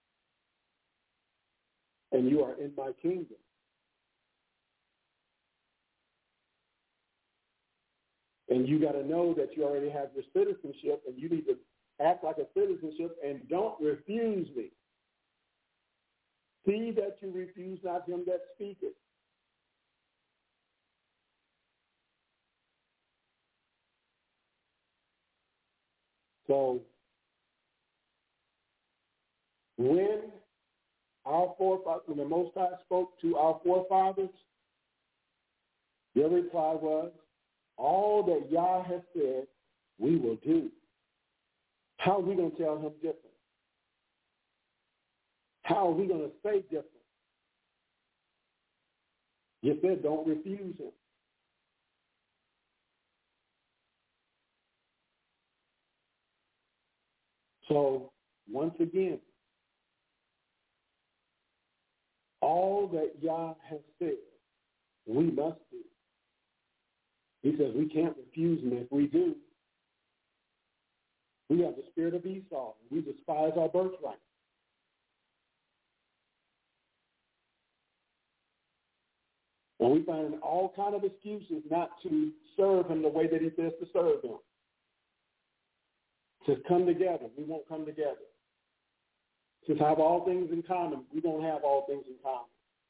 and you are in my kingdom. And you got to know that you already have your citizenship, and you need to act like a citizenship and don't refuse me. See that you refuse not him that speaketh. So when the Most High spoke to our forefathers, their reply was, all that Yah has said, we will do. How are we going to tell him different? How are we going to say different? You said don't refuse him. So, once again, all that Yah has said, we must do. He says we can't refuse him. If we do, we have the spirit of Esau. We despise our birthright. And we find all kind of excuses not to serve him the way that he says to serve him. To come together. We won't come together. To have all things in common. We don't have all things in common.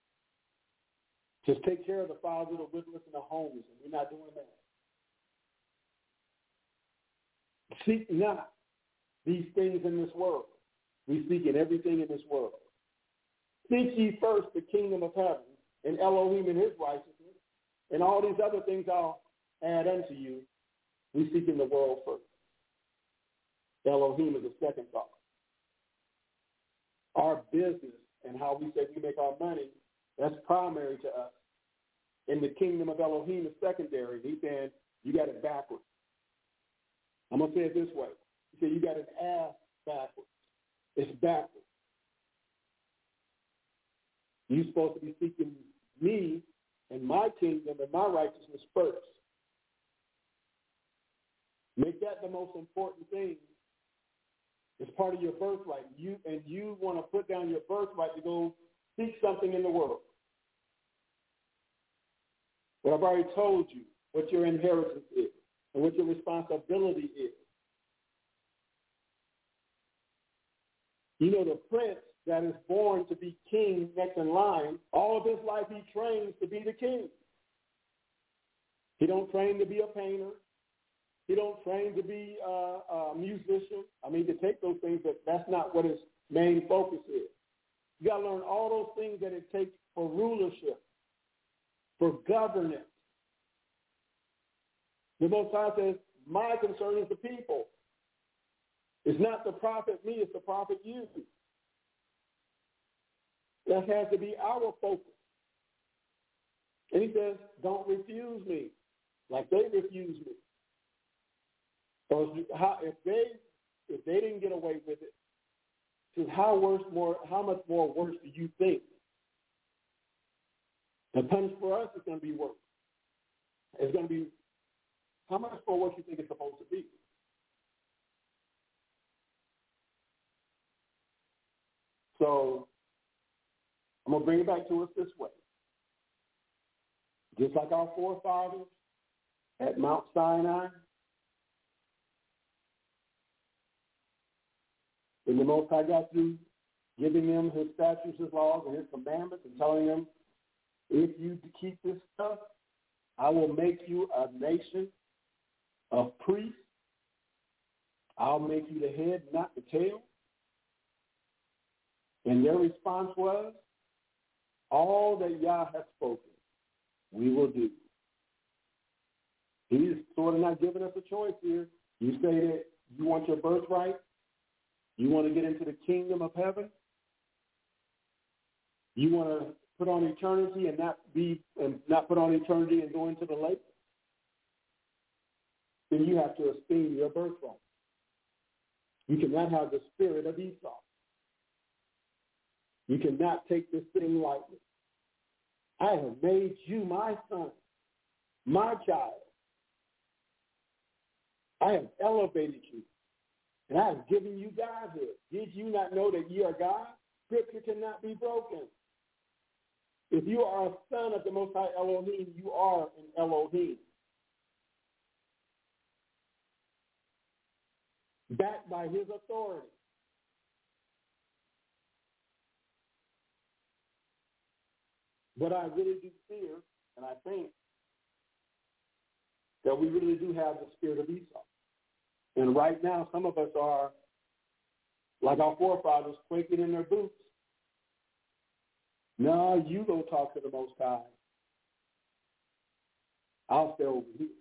Just take care of the fatherless, the widows, and the homeless, and we're not doing that. Seek not these things in this world. We seek in everything in this world. Seek ye first the kingdom of heaven and Elohim and his righteousness, and all these other things I'll add unto you. We seek in the world first. Elohim is the second thought. Our business and how we say we make our money, that's primary to us. In the kingdom of Elohim is secondary. He's saying you got it backwards. I'm going to say it this way. He said you got an ass backwards. It's backwards. You're supposed to be seeking me and my kingdom and my righteousness first. Make that the most important thing. It's part of your birthright. You want to put down your birthright to go seek something in the world. But I've already told you what your inheritance is and what your responsibility is. You know, the prince that is born to be king next in line, all of his life he trains to be the king. He don't train to be a painter. He don't train to be a musician. I mean, to take those things, but that's not what his main focus is. You got to learn all those things that it takes for rulership, for governance. The Most High says, my concern is the people. It's not the prophet me, it's the prophet you. That has to be our focus. And he says, don't refuse me like they refused me. So if they didn't get away with it, says how much more worse do you think? The punishment for us is going to be worse. It's going to be how much more worse you think it's supposed to be. So I'm going to bring it back to us this way. Just like our forefathers at Mount Sinai, when the Most High got through giving them his statutes, his laws, and his commandments and telling them, if you keep this stuff, I will make you a nation of priests. I'll make you the head, not the tail. And their response was, all that Yah has spoken, we will do. He's sort of not giving us a choice here. You say that you want your birthright, you want to get into the kingdom of heaven, you want to put on eternity and not put on eternity and go into the lake, then you have to esteem your birthright. You cannot have the spirit of Esau. You cannot take this thing lightly. I have made you my son, my child. I have elevated you, and I have given you Godhood. Did you not know that ye are God? Scripture cannot be broken. If you are a son of the Most High Elohim, you are an Elohim. Backed by his authority. But I really do fear, and I think, that we really do have the spirit of Esau. And right now, some of us are, like our forefathers, quaking in their boots. No, you go talk to the Most High. I'll stay over here.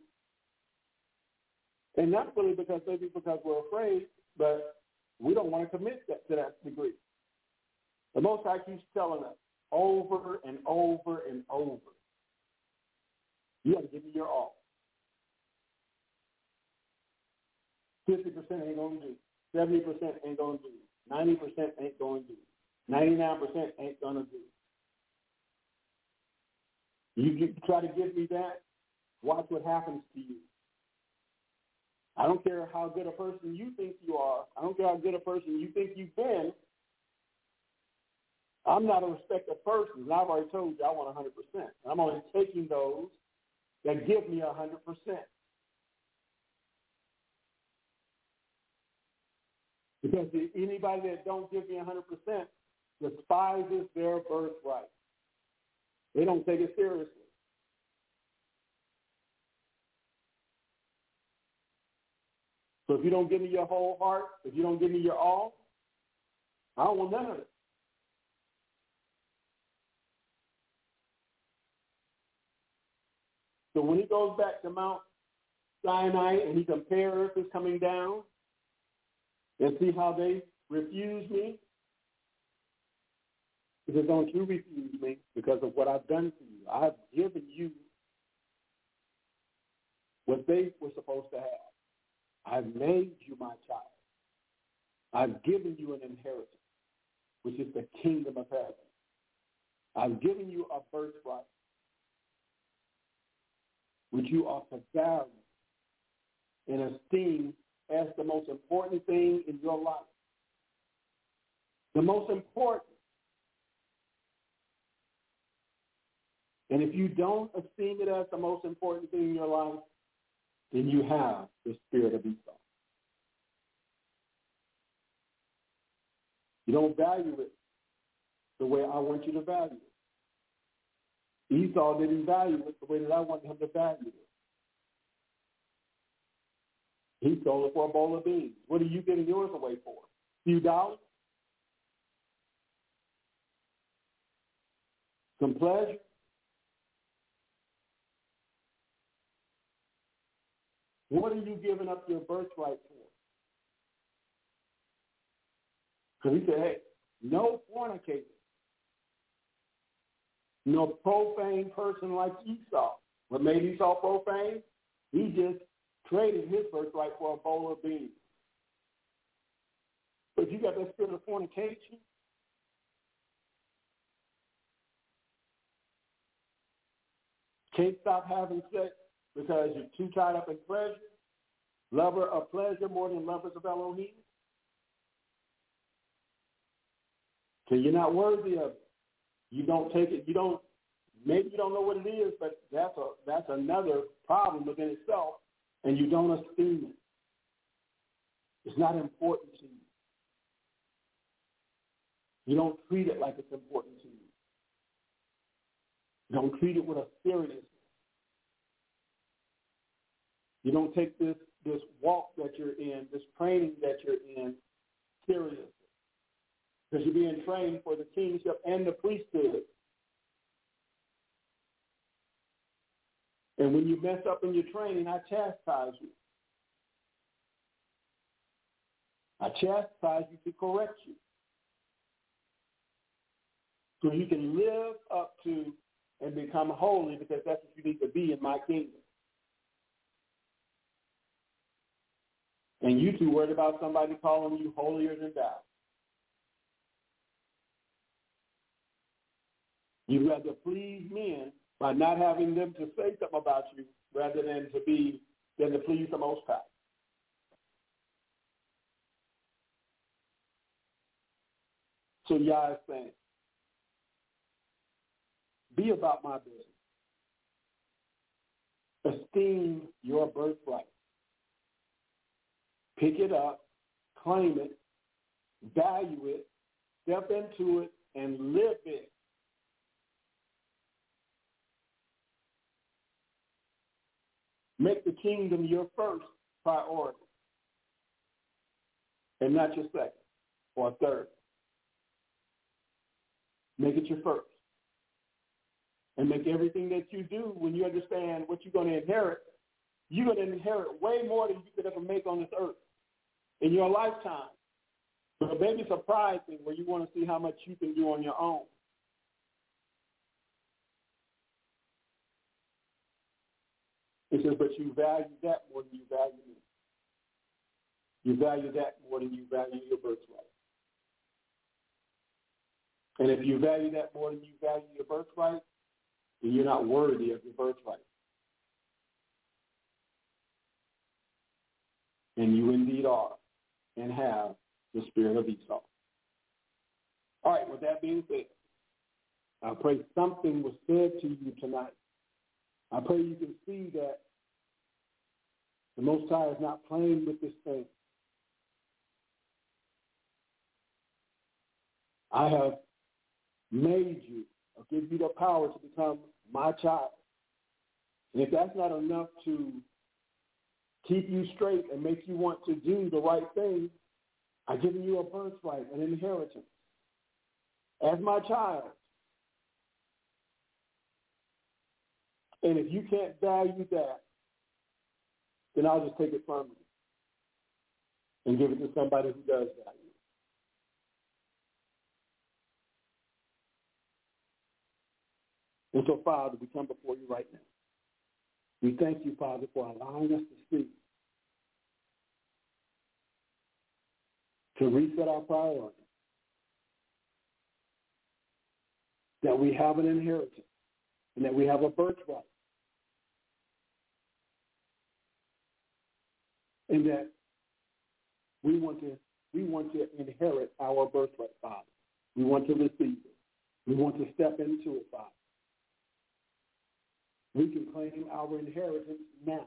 And not really because we're afraid, but we don't want to commit to that degree. The Most High keeps telling us over and over and over, you got to give me your all. 50% ain't going to do. 70% ain't going to do. 90% ain't going to do. 99% ain't going to do. You try to give me that, watch what happens to you. I don't care how good a person you think you are. I don't care how good a person you think you've been. I'm not a respected person. And I've already told you I want 100%. I'm only taking those that give me 100%. Because anybody that don't give me 100% despises their birthright. They don't take it seriously. So if you don't give me your whole heart, if you don't give me your all, I don't want none of it. So when he goes back to Mount Sinai and he compares his coming down and see how they refuse me, he says, don't you refuse me because of what I've done for you. I've given you what they were supposed to have. I've made you my child. I've given you an inheritance, which is the kingdom of heaven. I've given you a birthright, which you ought to value and esteem as the most important thing in your life. The most important. And if you don't esteem it as the most important thing in your life, then you have the spirit of Esau. You don't value it the way I want you to value it. Esau didn't value it the way that I want him to value it. He sold it for a bowl of beans. What are you giving yours away for? A few dollars? Some pleasure? What are you giving up your birthright for? Because he said, hey, no fornicator, no profane person like Esau. What made Esau profane? He just traded his birthright for a bowl of beans. But if you got that spirit of fornication, can't stop having sex because you're too tied up in pleasure, lover of pleasure more than lovers of Elohim, so you're not worthy of it. You don't take it. Maybe you don't know what it is, but that's another problem within itself, and you don't esteem it. It's not important to you. You don't treat it like it's important to you. You don't treat it with a seriousness. You don't take this walk that you're in, this training that you're in, seriously. Because you're being trained for the kingship and the priesthood. And when you mess up in your training, I chastise you. I chastise you to correct you. So you can live up to and become holy, because that's what you need to be in my kingdom. And you too worried about somebody calling you holier than thou. You'd rather please men by not having them to say something about you rather than to please the Most High. So Yah is saying, be about my business. Esteem your birthright. Pick it up, claim it, value it, step into it, and live it. Make the kingdom your first priority, and not your second or third. Make it your first. And make everything that you do, when you understand what you're going to inherit, you're going to inherit way more than you could ever make on this earth in your lifetime. But it may be surprising where you want to see how much you can do on your own. It says, but you value that more than you value me. You value that more than you value your birthright. And if you value that more than you value your birthright, then you're not worthy of your birthright. And you indeed are and have the spirit of Esau. All right, with that being said, I pray something was said to you tonight. I pray you can see that the Most High is not playing with this thing. I have made you, or give you the power to become my child. And if that's not enough to keep you straight and make you want to do the right thing, I've given you a birthright, an inheritance, as my child. And if you can't value that, then I'll just take it from you and give it to somebody who does value it. And so, Father, we come before you right now. We thank you, Father, for allowing us to see, to reset our priorities, that we have an inheritance and that we have a birthright, and that we want to inherit our birthright, Father. We want to receive it. We want to step into it, Father. We can claim our inheritance now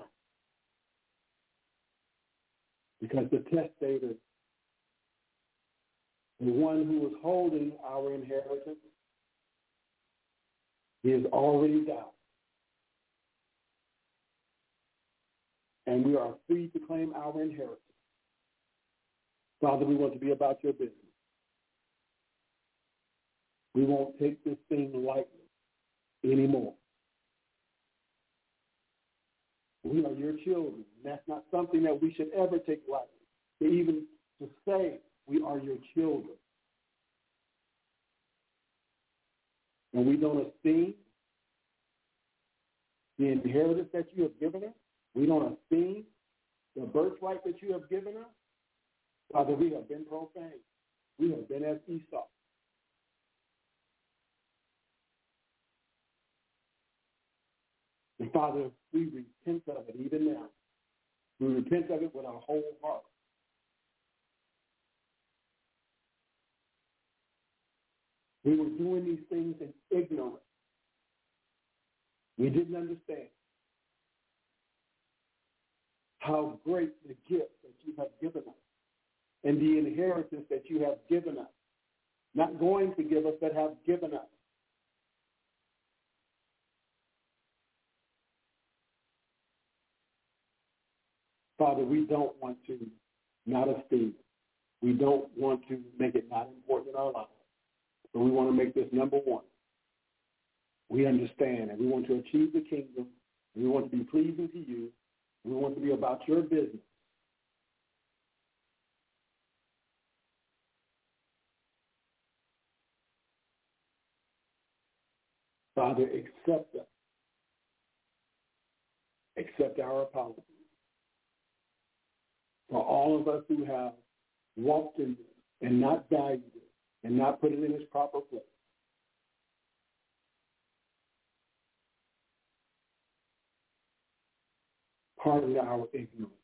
because the testator The one who is holding our inheritance, he has already died. And we are free to claim our inheritance. Father, we want to be about your business. We won't take this thing lightly anymore. We are your children. And that's not something that we should ever take lightly. Even to say we are your children. And we don't esteem the inheritance that you have given us. We don't esteem the birthright that you have given us. Father, we have been profane. We have been as Esau. And Father, we repent of it even now. We repent of it with our whole heart. We were doing these things in ignorance. We didn't understand how great the gift that you have given us and the inheritance that you have given us. Not going to give us, but have given us. Father, we don't want to not esteem it. We don't want to make it not important in our lives. But we want to make this number one. We understand and we want to achieve the kingdom. We want to be pleasing to you. We want to be about your business. Father, accept us. Accept our apologies. For all of us who have walked in this and not valued it and not put it in its proper place. Pardon our ignorance.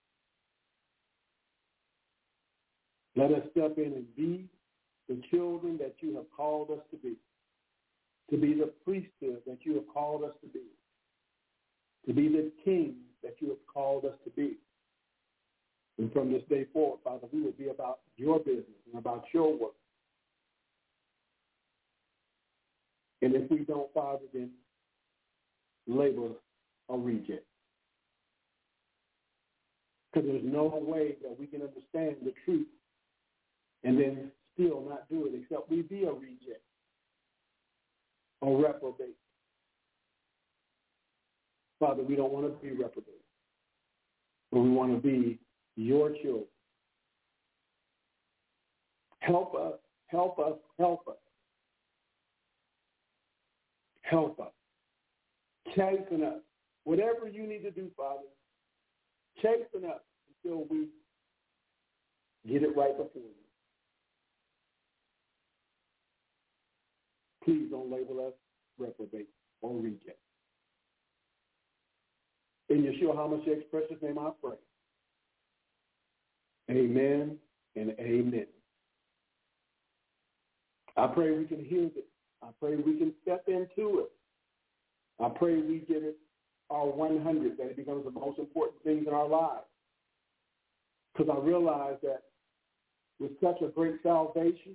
Let us step in and be the children that you have called us to be the priesthood that you have called us to be the king that you have called us to be. And from this day forward, Father, we will be about your business and about your work. And if we don't, Father, then label a reject. Because there's no way that we can understand the truth and then still not do it, except we be a reject, a reprobate. Father, we don't want to be reprobate, but we want to be your children. Help us, help us, help us. Help us. Chasten us. Whatever you need to do, Father, chasten us until we get it right before you. Please don't label us reprobate or reject. In Yeshua HaMashiach's precious name I pray. Amen and amen. I pray we can hear this. I pray we can step into it. I pray we give it our 100, that it becomes the most important things in our lives. Because I realize that with such a great salvation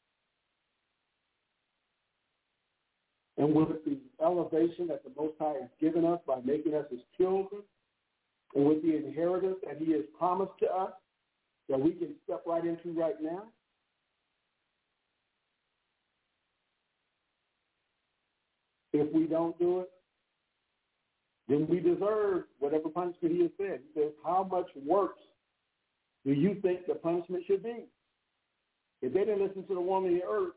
and with the elevation that the Most High has given us by making us his children, and with the inheritance that he has promised to us, that we can step right into right now, if we don't do it, then we deserve whatever punishment he has said. He says, how much worse do you think the punishment should be? If they didn't listen to the one on the earth,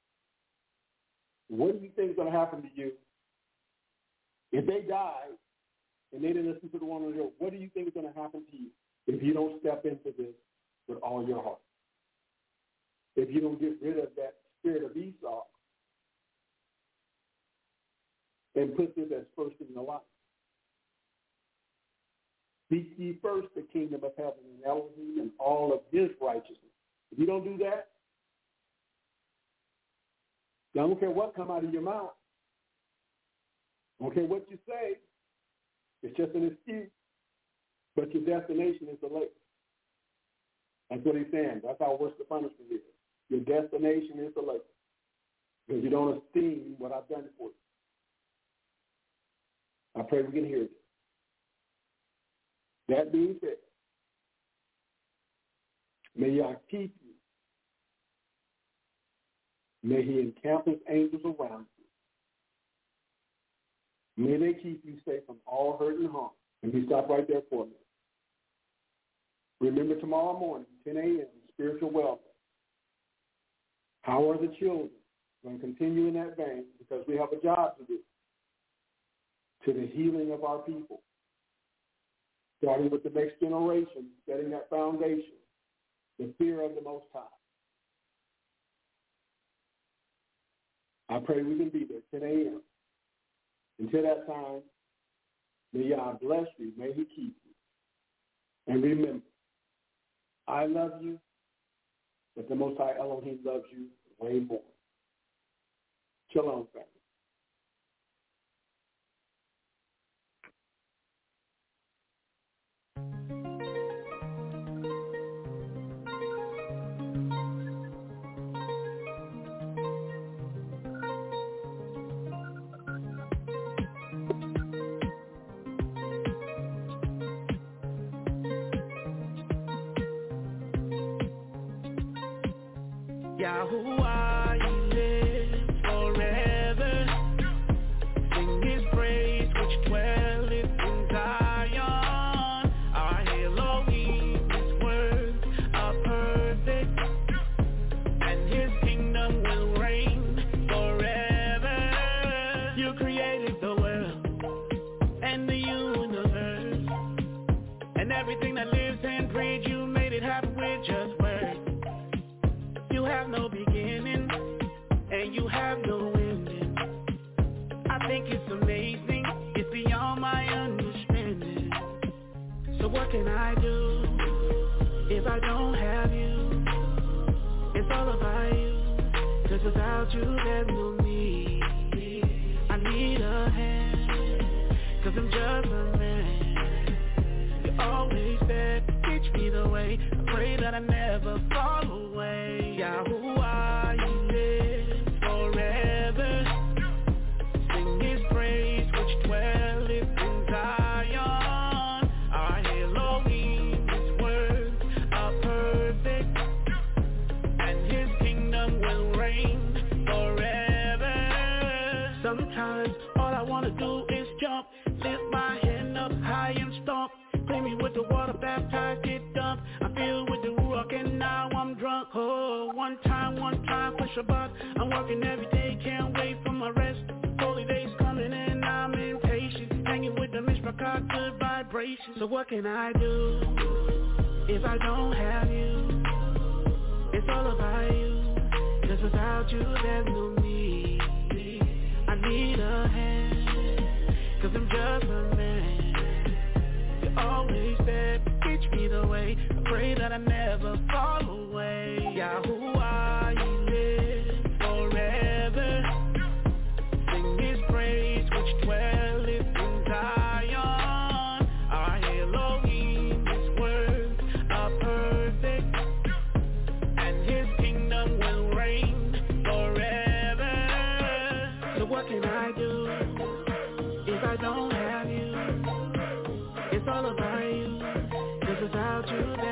what do you think is going to happen to you? If they died and they didn't listen to the one on the earth, what do you think is going to happen to you if you don't step into this with all your heart? If you don't get rid of that spirit of Esau and put this as first in your life. Seek ye first the kingdom of heaven and Elohim and all of his righteousness. If you don't do that, I don't care what come out of your mouth. I don't care what you say. It's just an excuse. But your destination is the lake. That's what he's saying. That's how worse the punishment is. Your destination is the lake because you don't esteem what I've done for you. I pray we can hear this. That being said, may Yah keep you. May he encamp his angels around you. May they keep you safe from all hurt and harm. Let me stop right there for a minute. Remember tomorrow morning, 10 a.m., spiritual wellness. How are the children? We're going to continue in that vein because we have a job to do to the healing of our people. Starting with the next generation, setting that foundation, the fear of the Most High. I pray we can be there, 10 a.m. Until that time, may Yah bless you, may he keep you. And remember, I love you, but the Most High Elohim loves you way more. Shalom, family. Yahuwah, you live forever. Sing his praise which dwelleth in Zion. Our Elohim, his words are perfect, and his kingdom will reign forever. You created the world and the universe, and everything that lives and breathes, you made it happen with just words. You have no beginning, and you have no ending. I think it's amazing, it's beyond my understanding. So what can I do if I don't have you? It's all about you, 'cause without you there's no me. I need a hand, 'cause I'm just a man. You always said, teach me the way. I pray that I never fall away. Yahuwah, you live forever. Sing his praise which dwelleth in Zion. Our Elohim, his words are perfect, and his kingdom will reign forever. Sometimes all I want to do is jump, lift my hand up high and stomp. Clean me with the water, baptized, get dumped. I feel with the Ruach and now I'm drunk. Oh, one time for Shabbat. I'm working every day, can't wait for my rest. Holy days coming and I'm impatient. Hanging with the Mishpachah, good vibrations. So what can I do if I don't have you? It's all about you, 'cause without you there's no me. I need a hand, 'cause I'm just a man. Always said, teach me the way. I pray that I never fall away. Yahuwah, you live forever. Sing his praise which dwelleth in Zion. Our Elohim, his words are perfect, and his kingdom will reign forever. So what can I do if I don't have you? It's all about you, 'cause without you